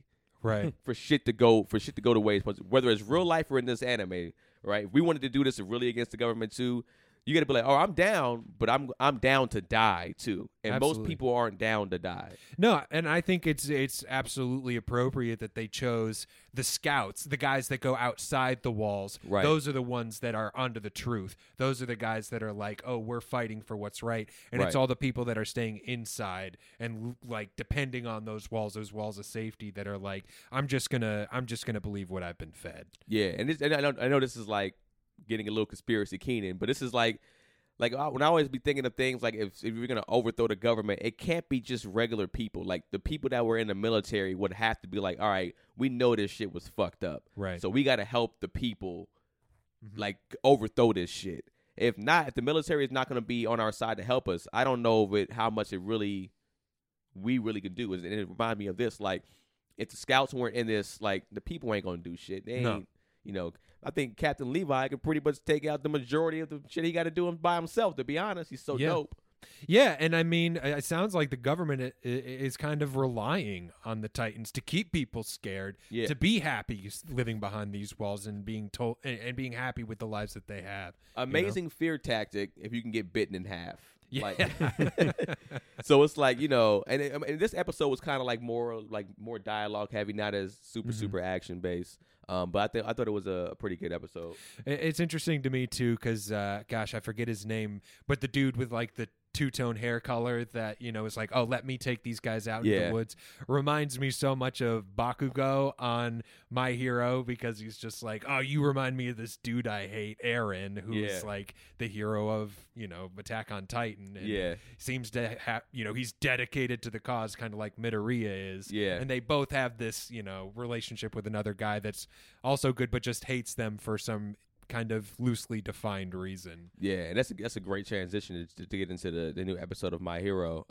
right? for shit to go the way it's supposed to, whether it's real life or in this anime, right? If we wanted to do this really against the government too, you got to be like, oh, I'm down, but I'm down to die too. And Absolutely. most people aren't down to die. No, and I think it's absolutely appropriate that they chose the scouts, the guys that go outside the walls. Right. Those are the ones that are onto the truth. Those are the guys that are like, oh, we're fighting for what's right. And it's Right. all the people that are staying inside and like depending on those walls of safety that are like, I'm just gonna believe what I've been fed. Yeah, and I know this is like getting a little conspiracy Keenan, but this is like when I always be thinking of things like if you're gonna overthrow the government, it can't be just regular people. Like the people that were in the military would have to be like, all right, we know this shit was fucked up, Right. so we got to help the people like overthrow this shit. If not, if the military is not gonna be on our side to help us, I don't know how much we really can do. And it reminds me of this, like if the scouts weren't in this, like the people ain't gonna do shit. They ain't, No. I think Captain Levi could pretty much take out the majority of the shit he got to do by himself, to be honest. He's so dope. Yeah, and I mean, it sounds like the government is kind of relying on the Titans to keep people scared, to be happy living behind these walls and being told and being happy with the lives that they have. Amazing fear tactic if you can get bitten in half. Yeah. Like, so it's like, and this episode was kind of like more dialogue heavy, not as super action based. But I thought it was a pretty good episode. It's interesting to me too, because gosh, I forget his name, but the dude with like the two-tone hair color that is like, oh, let me take these guys out in the woods, reminds me so much of Bakugo on My Hero, because he's just like, oh, you remind me of this dude I hate, Eren, who's like the hero of Attack on Titan, and seems to have he's dedicated to the cause, kind of like Midoriya is, and they both have this relationship with another guy that's also good but just hates them for some kind of loosely defined reason. Yeah, and that's a great transition to get into the new episode of My Hero.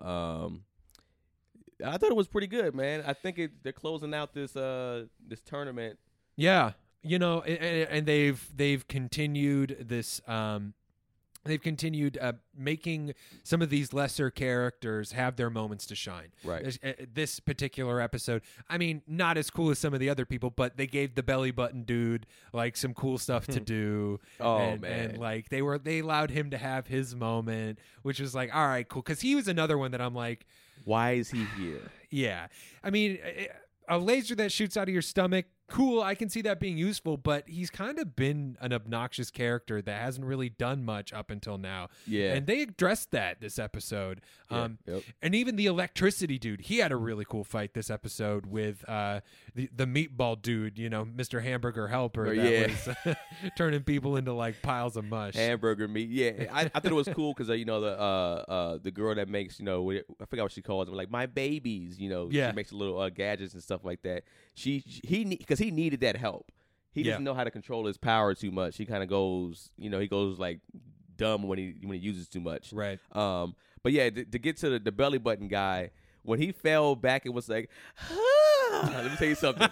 I thought it was pretty good, man. I think they're closing out this tournament. Yeah, and they've continued this. They've continued making some of these lesser characters have their moments to shine. Right. This particular episode, I mean, not as cool as some of the other people, but they gave the belly button dude like some cool stuff to do. Man. And like they allowed him to have his moment, which was like, all right, cool. Because he was another one that I'm like, why is he here? Yeah, I mean, a laser that shoots out of your stomach. Cool, I can see that being useful, but he's kind of been an obnoxious character that hasn't really done much up until now. Yeah. And they addressed that this episode. Yep. And even the electricity dude, he had a really cool fight this episode with the meatball dude, Mr. Hamburger Helper that was turning people into like piles of mush. Hamburger meat. Yeah, I thought it was cool because, the girl that makes, I forgot what she calls them, like my babies, she makes little gadgets and stuff like that. Because he needed that help. He doesn't know how to control his power too much. He kind of goes, he goes like dumb when he uses too much. Right. But yeah, to get to the belly button guy, when he fell back and was like, let me tell you something.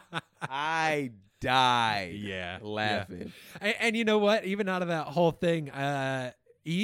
I died laughing. Yeah. And you know what? Even out of that whole thing, Ida,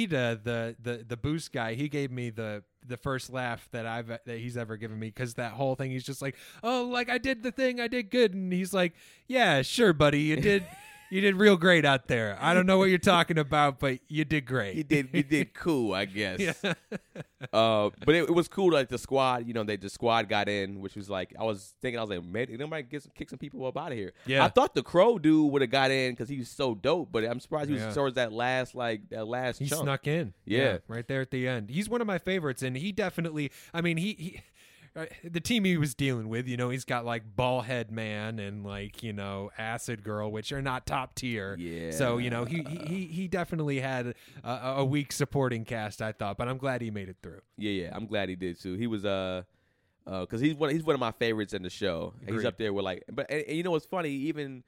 the boost guy, he gave me the first laugh that he's ever given me, because that whole thing, he's just like, oh, like I did the thing, I did good, and he's like, yeah, sure, buddy, you did real great out there. I don't know what you're talking about, but you did great. You did cool, I guess. Yeah. But it was cool, like the squad, the squad got in, which was like, I was like, man, nobody kick some people up out of here. Yeah. I thought the Crow dude would have got in because he was so dope, but I'm surprised he was towards that last He chunk. snuck in. Yeah, right there at the end. He's one of my favorites, and he definitely, I mean, he the team he was dealing with, he's got like Ballhead Man and like, Acid Girl, which are not top tier. Yeah. So, he definitely had a weak supporting cast, I thought, but I'm glad he made it through. Yeah, I'm glad he did too. He was because he's one of my favorites in the show. And he's up there with like, but and you know what's funny? Even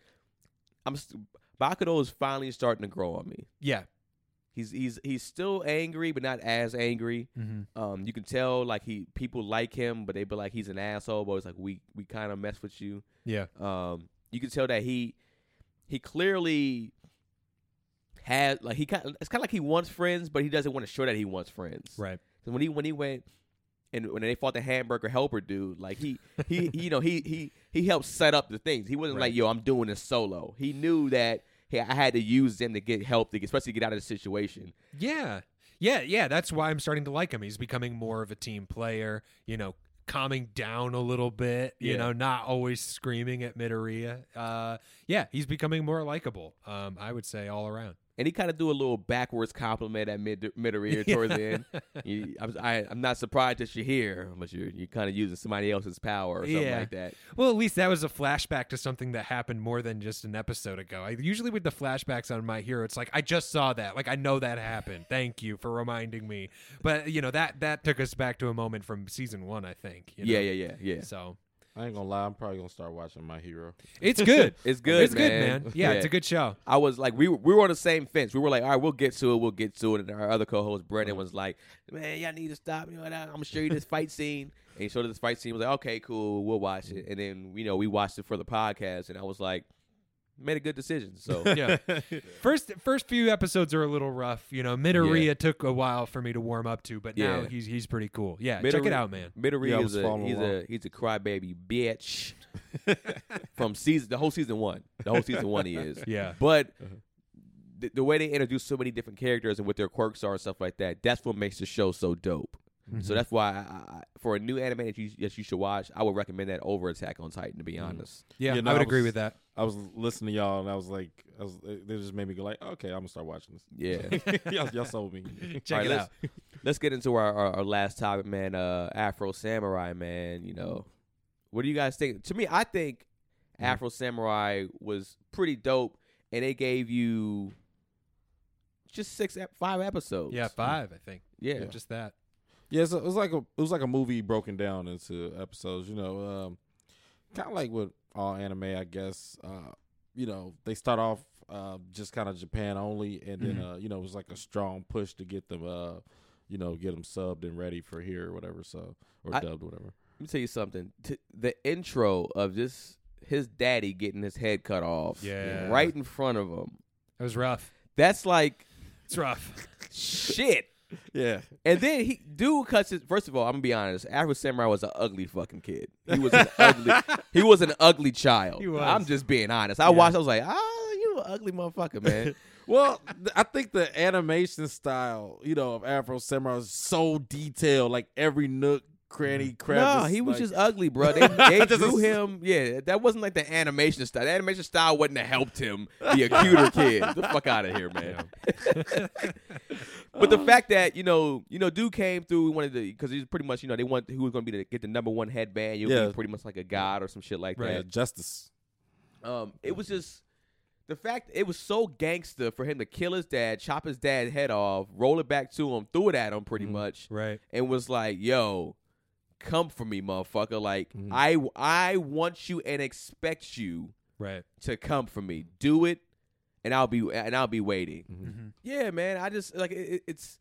Bakudo is finally starting to grow on me. Yeah. He's still angry, but not as angry. Mm-hmm. You can tell like people like him, but they be like he's an asshole. But it's like we kind of mess with you. Yeah. You can tell that he clearly had like it's kind of like he wants friends, but he doesn't want to show that he wants friends. Right. So when he went and when they fought the Hamburger Helper dude, like he helped set up the things. He wasn't like, yo, I'm doing this solo. He knew that I had to use them to get help, especially get out of the situation. Yeah. That's why I'm starting to like him. He's becoming more of a team player, calming down a little bit, not always screaming at Midoriya. He's becoming more likable, I would say, all around. And he kind of do a little backwards compliment at Midoriya towards the end. I'm not surprised that you're here, but you're kind of using somebody else's power or something like that. Well, at least that was a flashback to something that happened more than just an episode ago. Usually with the flashbacks on My Hero, it's like, I just saw that. Like, I know that happened. Thank you for reminding me. But, that took us back to a moment from season 1, I think. Yeah. So I ain't gonna lie, I'm probably gonna start watching My Hero. It's good. It's good, it's good, man. Yeah, it's a good show. I was like, we were on the same fence. We were like, all right, we'll get to it. And our other co-host, Brendan, was like, man, y'all need to stop. I'm gonna show you this fight scene. And he showed us this fight scene. I was like, okay, cool, we'll watch it. And then, we watched it for the podcast. And I was like, made a good decision. So yeah, first few episodes are a little rough. Midoriya took a while for me to warm up to, but now he's pretty cool. Yeah, check it out, man. Midoriya he's a crybaby bitch from the whole season 1. The whole season 1 he is. Yeah, but the way they introduce so many different characters and what their quirks are and stuff like that, that's what makes the show so dope. Mm-hmm. So that's why, for a new anime that you should watch, I would recommend that over Attack on Titan, to be honest. Yeah, I would agree with that. I was listening to y'all, and I was like, they just made me go like, okay, I'm gonna start watching this. Yeah, y'all sold me. Check it out. Let's get into our last topic, man. Afro Samurai, man. What do you guys think? To me, I think Afro Samurai was pretty dope, and they gave you just 5 episodes. Yeah, 5, I think. Yeah, just that. Yeah, so it was like a movie broken down into episodes. Kind of like with all anime, I guess. They start off just kind of Japan only, and then it was like a strong push to get them get them subbed and ready for here or whatever. So dubbed, whatever. Let me tell you something. The intro of his daddy getting his head cut off, right in front of him. It was rough. That's like, it's rough. Shit. Yeah. And then cuts his. First of all, I'm gonna be honest. Afro Samurai was an ugly fucking kid. He was an ugly child. He was. I'm just being honest. I watched. I was like, you an ugly motherfucker, man. Well, I think the animation style, of Afro Samurai was so detailed, like every nook, cranny, crevice. No, he was just ugly, bro. They drew him. Yeah, that wasn't like the animation style. The animation style wouldn't have helped him be a cuter kid. Get the fuck out of here, man. But the fact that dude came through, because he's pretty much they want who was going to be get the #1 headband. You'll be pretty much like a god or some shit like that. Justice. It was just the fact it was so gangster for him to kill his dad, chop his dad's head off, roll it back to him, threw it at him pretty much, right, and was like, "Yo, come for me, motherfucker! Like I want you and expect you to come for me. Do it, and I'll be waiting." Mm-hmm. Yeah, man. I just like it's.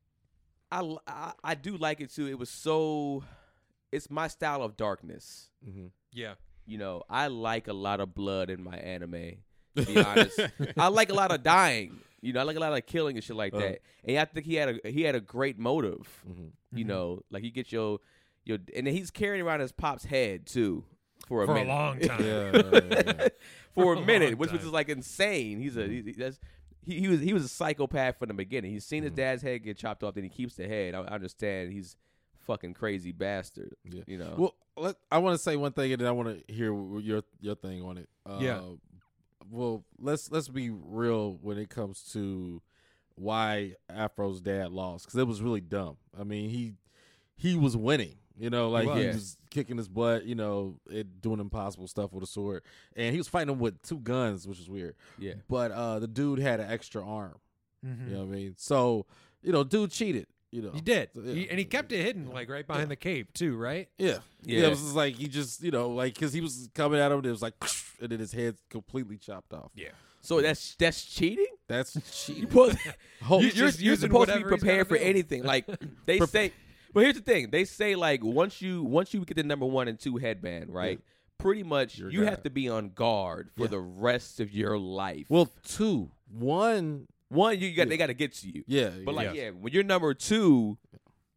I do like it too. It was so. It's my style of darkness. Mm-hmm. Yeah. I like a lot of blood in my anime. To be honest, I like a lot of dying. I like a lot of killing and shit like that. And I think he had a great motive. Mm-hmm. Like you get your and then he's carrying around his pop's head too for a minute. A long time. Yeah. For a minute, which was just like insane. He was a psychopath from the beginning. He's seen his dad's head get chopped off, then he keeps the head. I understand he's fucking crazy bastard. Yeah. Well, I want to say one thing, and then I want to hear your thing on it. Well, let's be real when it comes to why Afro's dad lost, because it was really dumb. I mean, he was winning. He was kicking his butt, doing impossible stuff with a sword. And he was fighting him with 2 guns, which is weird. Yeah. But the dude had an extra arm. Mm-hmm. You know what I mean? So, dude cheated. He did. And he kept it hidden, like, right behind the cape, too, right? Yeah. It was just like, he just, because he was coming at him, and it was like, and then his head completely chopped off. Yeah. So that's cheating? That's cheating. You're supposed to be prepared for anything. Like, they say... But here's the thing. They say, like, once you get the #1 and 2 headband, right, pretty much you have to be on guard for the rest of your life. Well, 2. 1, they got to get to you. Yeah. But, when you're number 2,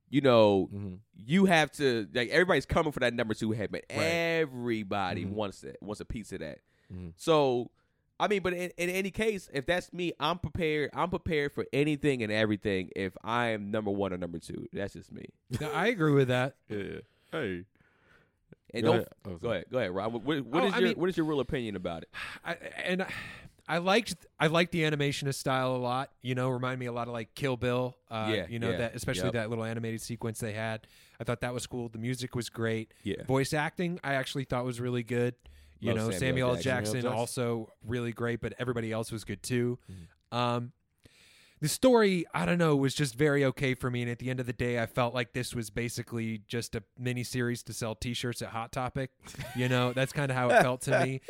you know, you have to, like, everybody's coming for that number 2 headband. Right. Everybody wants a piece of that. So, I mean, but in any case, if that's me, I'm prepared. I'm prepared for anything and everything if I am number 1 or number 2. That's just me. No, I agree with that. Yeah. Hey. And go ahead, Rob. What is your real opinion about it? I liked the animation style a lot. You know, remind me a lot of like Kill Bill. That especially that little animated sequence they had. I thought that was cool. The music was great. Yeah. Voice acting I actually thought was really good. You know, Samuel L. Jackson also really great, but everybody else was good too. The story, I don't know, was just very okay for me. And at the end of the day, I felt like this was basically just a mini series to sell T-shirts at Hot Topic. You know, that's kind of how it felt to me.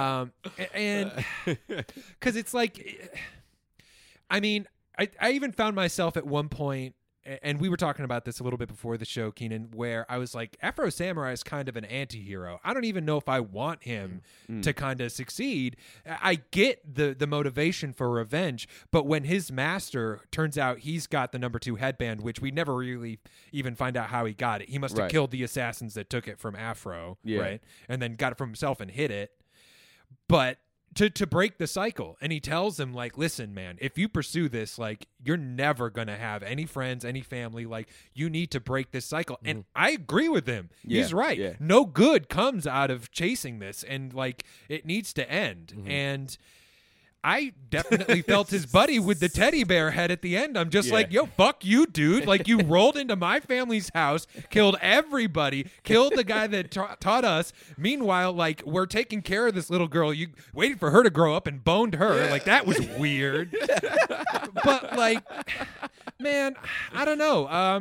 And because it's like, I mean, I even found myself at one point, and we were talking about this a little bit before the show, Keenan, where I was like, Afro Samurai is kind of an anti-hero. I don't even know if I want him to kind of succeed. I get the motivation for revenge, but when his master turns out he's got the number 2 headband, which we never really even find out how he got it. He must have killed the assassins that took it from Afro, right? And then got it from himself and hid it. But to break the cycle, and he tells him, like, listen, man, if you pursue this, like, you're never gonna have any friends, any family. Like, you need to break this cycle. And I agree with him. He's right. No good comes out of chasing this, and like, it needs to end. And I definitely felt his buddy with the teddy bear head at the end. I'm just like, yo, fuck you, dude. Like, you rolled into my family's house, killed everybody, killed the guy that taught us. Meanwhile, like, we're taking care of this little girl. You waited for her to grow up and boned her. Yeah. Like, that was weird. But, like, man, I don't know.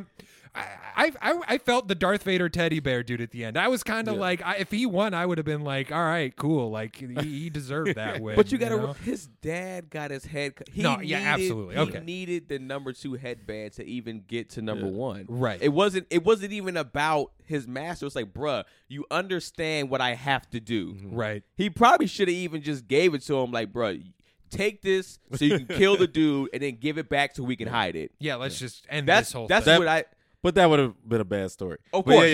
I felt the Darth Vader teddy bear dude at the end. I was kind of like, if he won, I would have been like, all right, cool. Like, he deserved that win. But you got to, his dad got his head. Absolutely. He needed the number 2 headband to even get to number 1. Right. It wasn't even about his master. It's like, bruh, you understand what I have to do. Right. He probably should have even just gave it to him, like, bruh, take this so you can kill the dude and then give it back so we can hide it. Yeah, let's just end this whole thing. That's what I... But that would have been a bad story. Of course.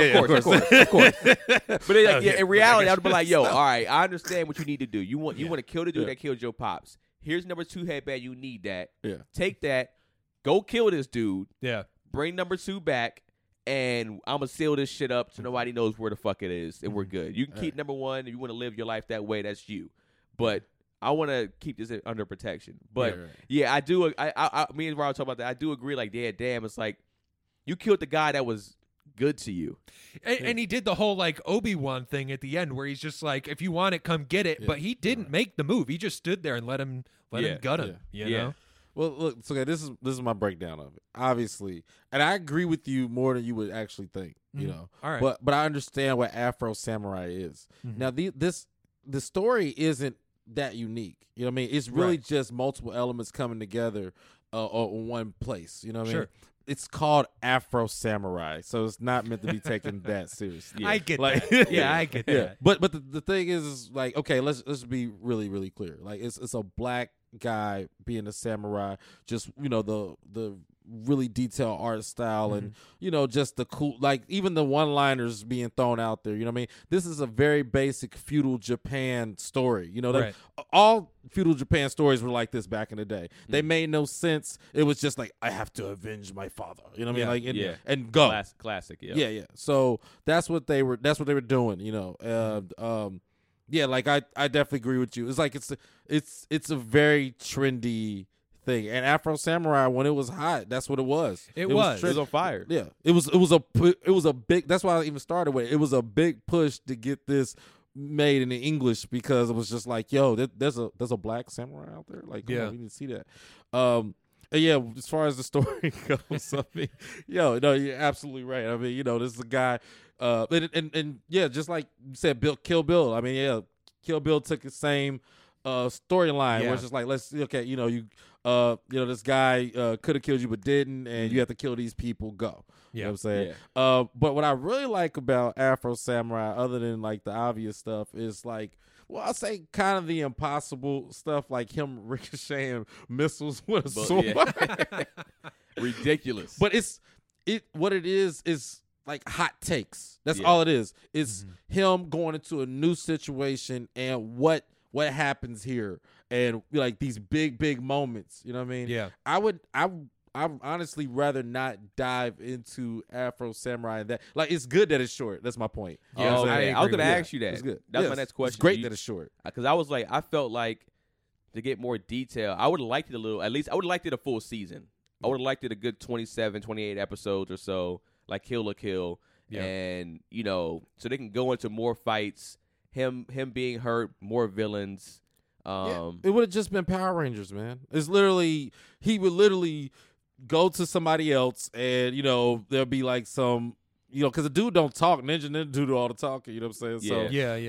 But in reality, I would be like, yo, all right, I understand what you need to do. You want to kill the dude that killed your pops. Here's number 2 headband. You need that. Yeah. Take that. Go kill this dude. Yeah. Bring number 2 back, and I'm going to seal this shit up so nobody knows where the fuck it is, and we're good. You can keep number 1. If you want to live your life that way, that's you. But I want to keep this under protection. But, I do. Me and Rob talk about that. I do agree, like, damn, it's like, you killed the guy that was good to you. And he did the whole, like, Obi-Wan thing at the end where he's just like, if you want it, come get it. Yeah. But he didn't make the move. He just stood there and let him gut him, you know? Well, look, so this is my breakdown of it, obviously. And I agree with you more than you would actually think, you know. All right. But I understand what Afro Samurai is. Now, the story isn't that unique. You know what I mean? It's really just multiple elements coming together in one place. You know what I mean? It's called Afro Samurai, so it's not meant to be taken that seriously. I get that. Yeah, I get that. But the thing is like, okay, let's be really, really clear. Like, it's a black guy being a samurai, just, you know, the really detailed art style and, you know, just the cool, like, even the one-liners being thrown out there, you know what I mean? This is a very basic feudal Japan story, you know, like, all feudal Japan stories were like this back in the day. They made no sense. It was just like, I have to avenge my father, you know what I mean? Like, and go. Classic, yeah. So that's what they were doing, you know. Yeah, like, I definitely agree with you. It's like, it's a very trendy thing. And Afro Samurai, when it was hot, that's what it was. It was on fire. Yeah, it was a big. That's why I even started with it. It was a big push to get this made in English, because it was just like, yo, there's a black samurai out there. Like, come on, we need to see that. And yeah, as far as the story goes, I mean, yo, no, you're absolutely right. I mean, you know, this is a guy, and yeah, just like you said, Kill Bill. I mean, yeah, Kill Bill took the same storyline where it's just like, you know, this guy could have killed you but didn't, and you have to kill these people. Go. You know what I'm saying? Yeah. But what I really like about Afro Samurai, other than like the obvious stuff, is like, well, I'll say kind of the impossible stuff, like him ricocheting missiles with a sword. Ridiculous. But it's what it is like hot takes. That's all it is. It's him going into a new situation and what happens here and like these big moments. You know what I mean? Yeah. I honestly rather not dive into Afro Samurai and that. Like, it's good that it's short. That's my point. Yeah, I was gonna ask you that. It's good. That's my next question. It's great that it's short. Because I was like, I felt like to get more detail, I would have liked it a little. At least I would have liked it a full season. I would have liked it a good 27, 28 episodes or so, like Kill la Kill. Yeah. And, so they can go into more fights, him being hurt, more villains. It would have just been Power Rangers, man. It's literally, he would literally go to somebody else and, there'll be like some, because the dude don't talk. Ninja do all the talking, you know what I'm saying? So,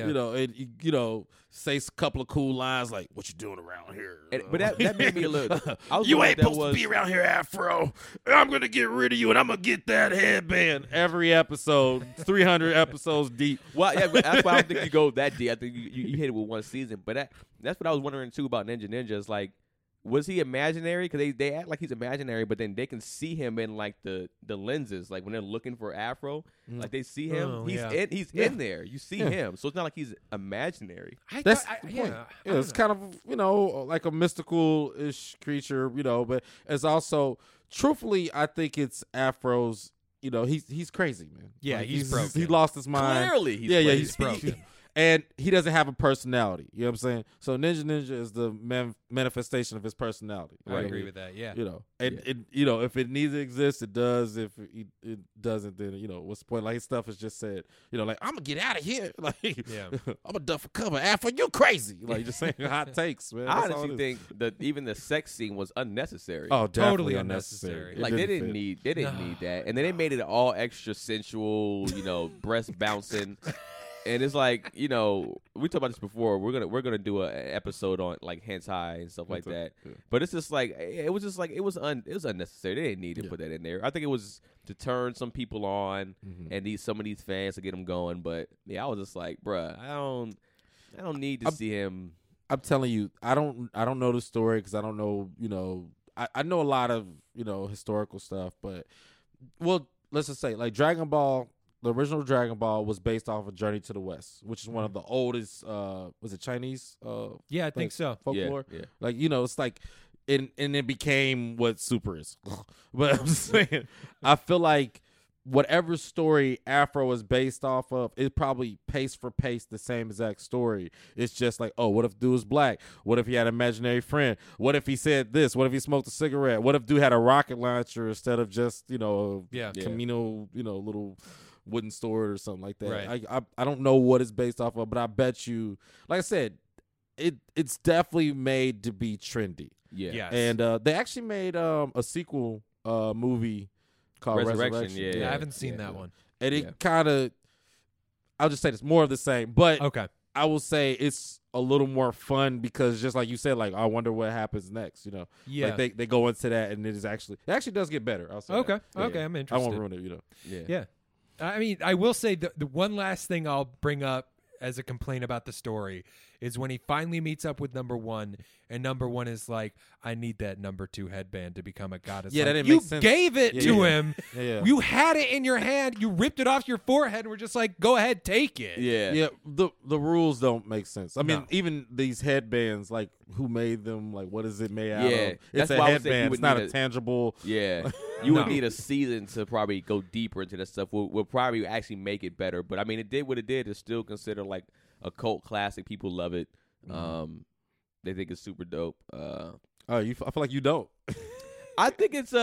yeah. Say a couple of cool lines like, what you doing around here? But that made me a little. You ain't supposed to be around here, Afro. I'm going to get rid of you and I'm going to get that headband. Every episode, 300 episodes deep. Well, yeah, that's why I don't think you go that deep. I think you hit it with one season. But that's what I was wondering, too, about Ninja. Is like, was he imaginary? Because they act like he's imaginary, but then they can see him in like the lenses, like when they're looking for Afro, like they see him. He's in there. You see him, so it's not like he's imaginary. That's the point. It's kind of like a mystical-ish creature, but it's also, truthfully, I think it's Afro's. He's crazy, man. Yeah, like, he's broken. He lost his mind. Clearly, he's broken. And he doesn't have a personality. You know what I'm saying? So Ninja is the manifestation of his personality. I agree with that. Yeah. If it needs to exist, it does. If it doesn't, then what's the point? Like, his stuff is just said. Like, I'm gonna get out of here. Like, I'm gonna duck for cover. Afro, you crazy. Like, just saying hot takes, man. I honestly think that even the sex scene was unnecessary. Oh, totally unnecessary. Like, they didn't need that, and then they made it all extra sensual. Breast bouncing. And it's like, we talked about this before. We're gonna do an episode on like hentai and stuff like that. Yeah. But it's just like it was unnecessary. They didn't need to put that in there. I think it was to turn some people on and some of these fans to get them going. But I was just like, bruh, I don't need to see him. I'm telling you, I don't know the story because I don't know. I know a lot of historical stuff, but let's just say like Dragon Ball. The original Dragon Ball was based off of Journey to the West, which is one of the oldest, was it Chinese? I think so. Folklore. Yeah. Like, it's like, and it became what Super is. But I'm just saying, I feel like whatever story Afro is based off of, it's probably pace for pace the same exact story. It's just like, oh, what if dude was black? What if he had an imaginary friend? What if he said this? What if he smoked a cigarette? What if dude had a rocket launcher instead of just, Camino, little wooden sword or something like that. Right. I don't know what it's based off of, but I bet you, like I said, it's definitely made to be trendy. Yeah. Yes. And they actually made a sequel movie called Resurrection. Yeah, I haven't seen that one. And it kind of, I'll just say this, more of the same. But okay. I will say it's a little more fun because just like you said, like, I wonder what happens next, Yeah. Like they go into that and it actually does get better. I'll say okay. that. Okay, I'm interested. I won't ruin it, Yeah. I mean, I will say the one last thing I'll bring up as a complaint about the story is when he finally meets up with number one, and number one is like, I need that number two headband to become a goddess. Yeah, like, that didn't you make sense. gave it to him. Yeah. You had it in your hand. You ripped it off your forehead and we're just like, go ahead, take it. Yeah. The rules don't make sense. I mean, No. even these headbands, like, who made them? Like, what is it made out of? It's It's a headband. It's not a tangible. Yeah. You would need a season to probably go deeper into that stuff. We'll probably actually make it better. But, I mean, it did what it did. It's still considered, like, a cult classic. People love it. They think it's super dope. I feel like you don't. I think it's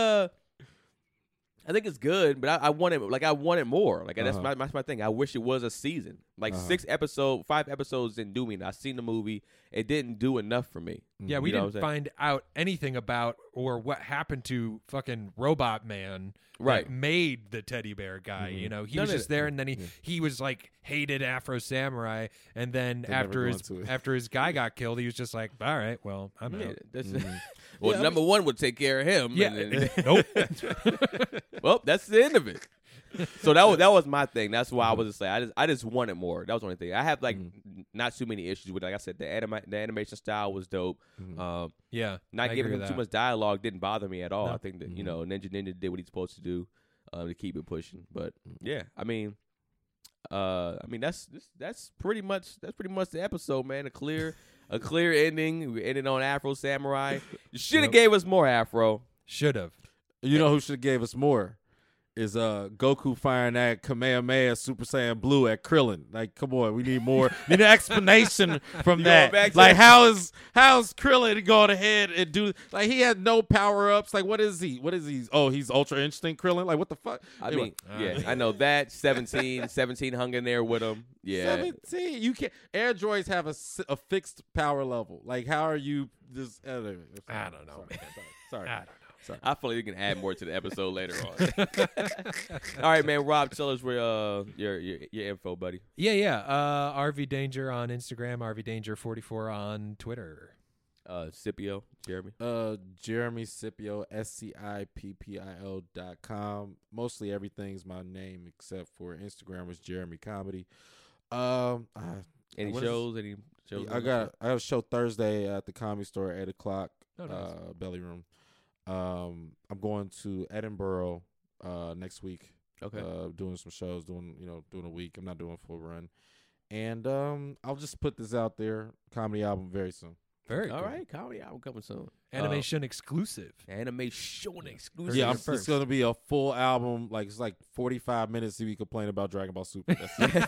good, but I want it. I want it more. Like, that's my thing. I wish it was a season. Like 5 episodes didn't do me. I seen the movie. It didn't do enough for me. Yeah, we didn't find out anything about or what happened to fucking Robot Man. Right. That made the teddy bear guy. He was just there, and then he was like hated Afro Samurai, and then after his guy got killed, he was just like, all right, well, I'm out. Well, number one would take care of him. Yeah. Nope. Well, that's the end of it. So that was my thing. That's why I was just like, I just wanted more. That was the only thing. I have not too many issues with it. Like I said, the animation style was dope. Not giving him too much dialogue didn't bother me at all. No. I think that Ninja did what he's supposed to do. to keep it pushing. But yeah, I mean that's pretty much the episode, man. A clear ending. We ended on Afro Samurai. You should have gave us more Afro. Should have. You know who should have gave us more? Is Goku firing that Kamehameha Super Saiyan Blue at Krillin. Like, come on, we need more. We need an explanation from that. Like, how's Krillin going ahead and do, like, he had no power-ups. Like, what is he? Oh, he's Ultra Instinct Krillin? Like, what the fuck? I mean, I know that. 17 hung in there with him. Yeah. 17. You can't. Air droids have a fixed power level. Like, how are you just, I don't know. Sorry. I don't know. Sorry. I feel like we can add more to the episode later on. All right, man. Rob, tell us where your info, buddy. Yeah. RV Danger on Instagram, RV Danger 44 on Twitter. Scipio, Jeremy. Jeremy Scipio, SCIPPIO.com. Mostly everything's my name except for Instagram is Jeremy Comedy. Any shows? I got a show Thursday at the Comedy Store at 8:00. Oh, nice. Belly Room. I'm going to Edinburgh next week. Okay. Doing some shows, doing a week. I'm not doing a full run. And I'll just put this out there. Comedy album very soon. Very cool. All right, comedy album coming soon. Animation exclusive. Animation exclusive. Yeah, it's going to be a full album. Like, it's like 45 minutes if we complain about Dragon Ball Super. That's it.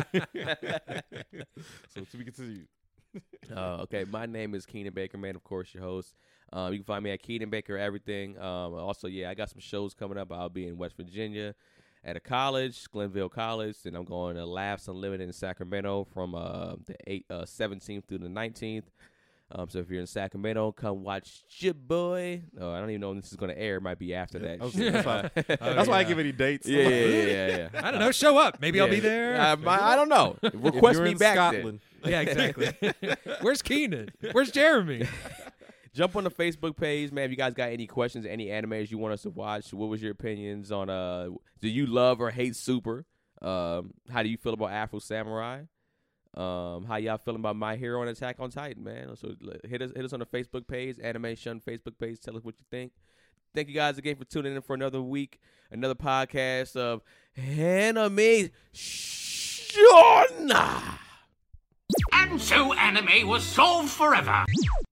So to be continued. Okay, my name is Keenan Baker, man. Of course, your host. You can find me at Keenan Baker Everything. Also, I got some shows coming up. I'll be in West Virginia at a college, Glenville College, and I'm going to Laughs Unlimited in Sacramento from the 17th through the 19th. So if you're in Sacramento, come watch your boy. Oh, I don't even know when this is going to air. It might be after that. Okay, that's why I give any dates. Yeah. I don't know. Show up. Maybe I'll be there. I don't know. Request me back Scotland. then. Yeah, exactly. Where's Keenan? Where's Jeremy? Jump on the Facebook page, man. If you guys got any questions, any animes you want us to watch, what was your opinions on do you love or hate Super? How do you feel about Afro Samurai? How y'all feeling about My Hero and Attack on Titan, man? So hit us on the Facebook page, Anime Shun Facebook page. Tell us what you think. Thank you guys again for tuning in for another week, another podcast of Anime Shun. And so anime was solved forever.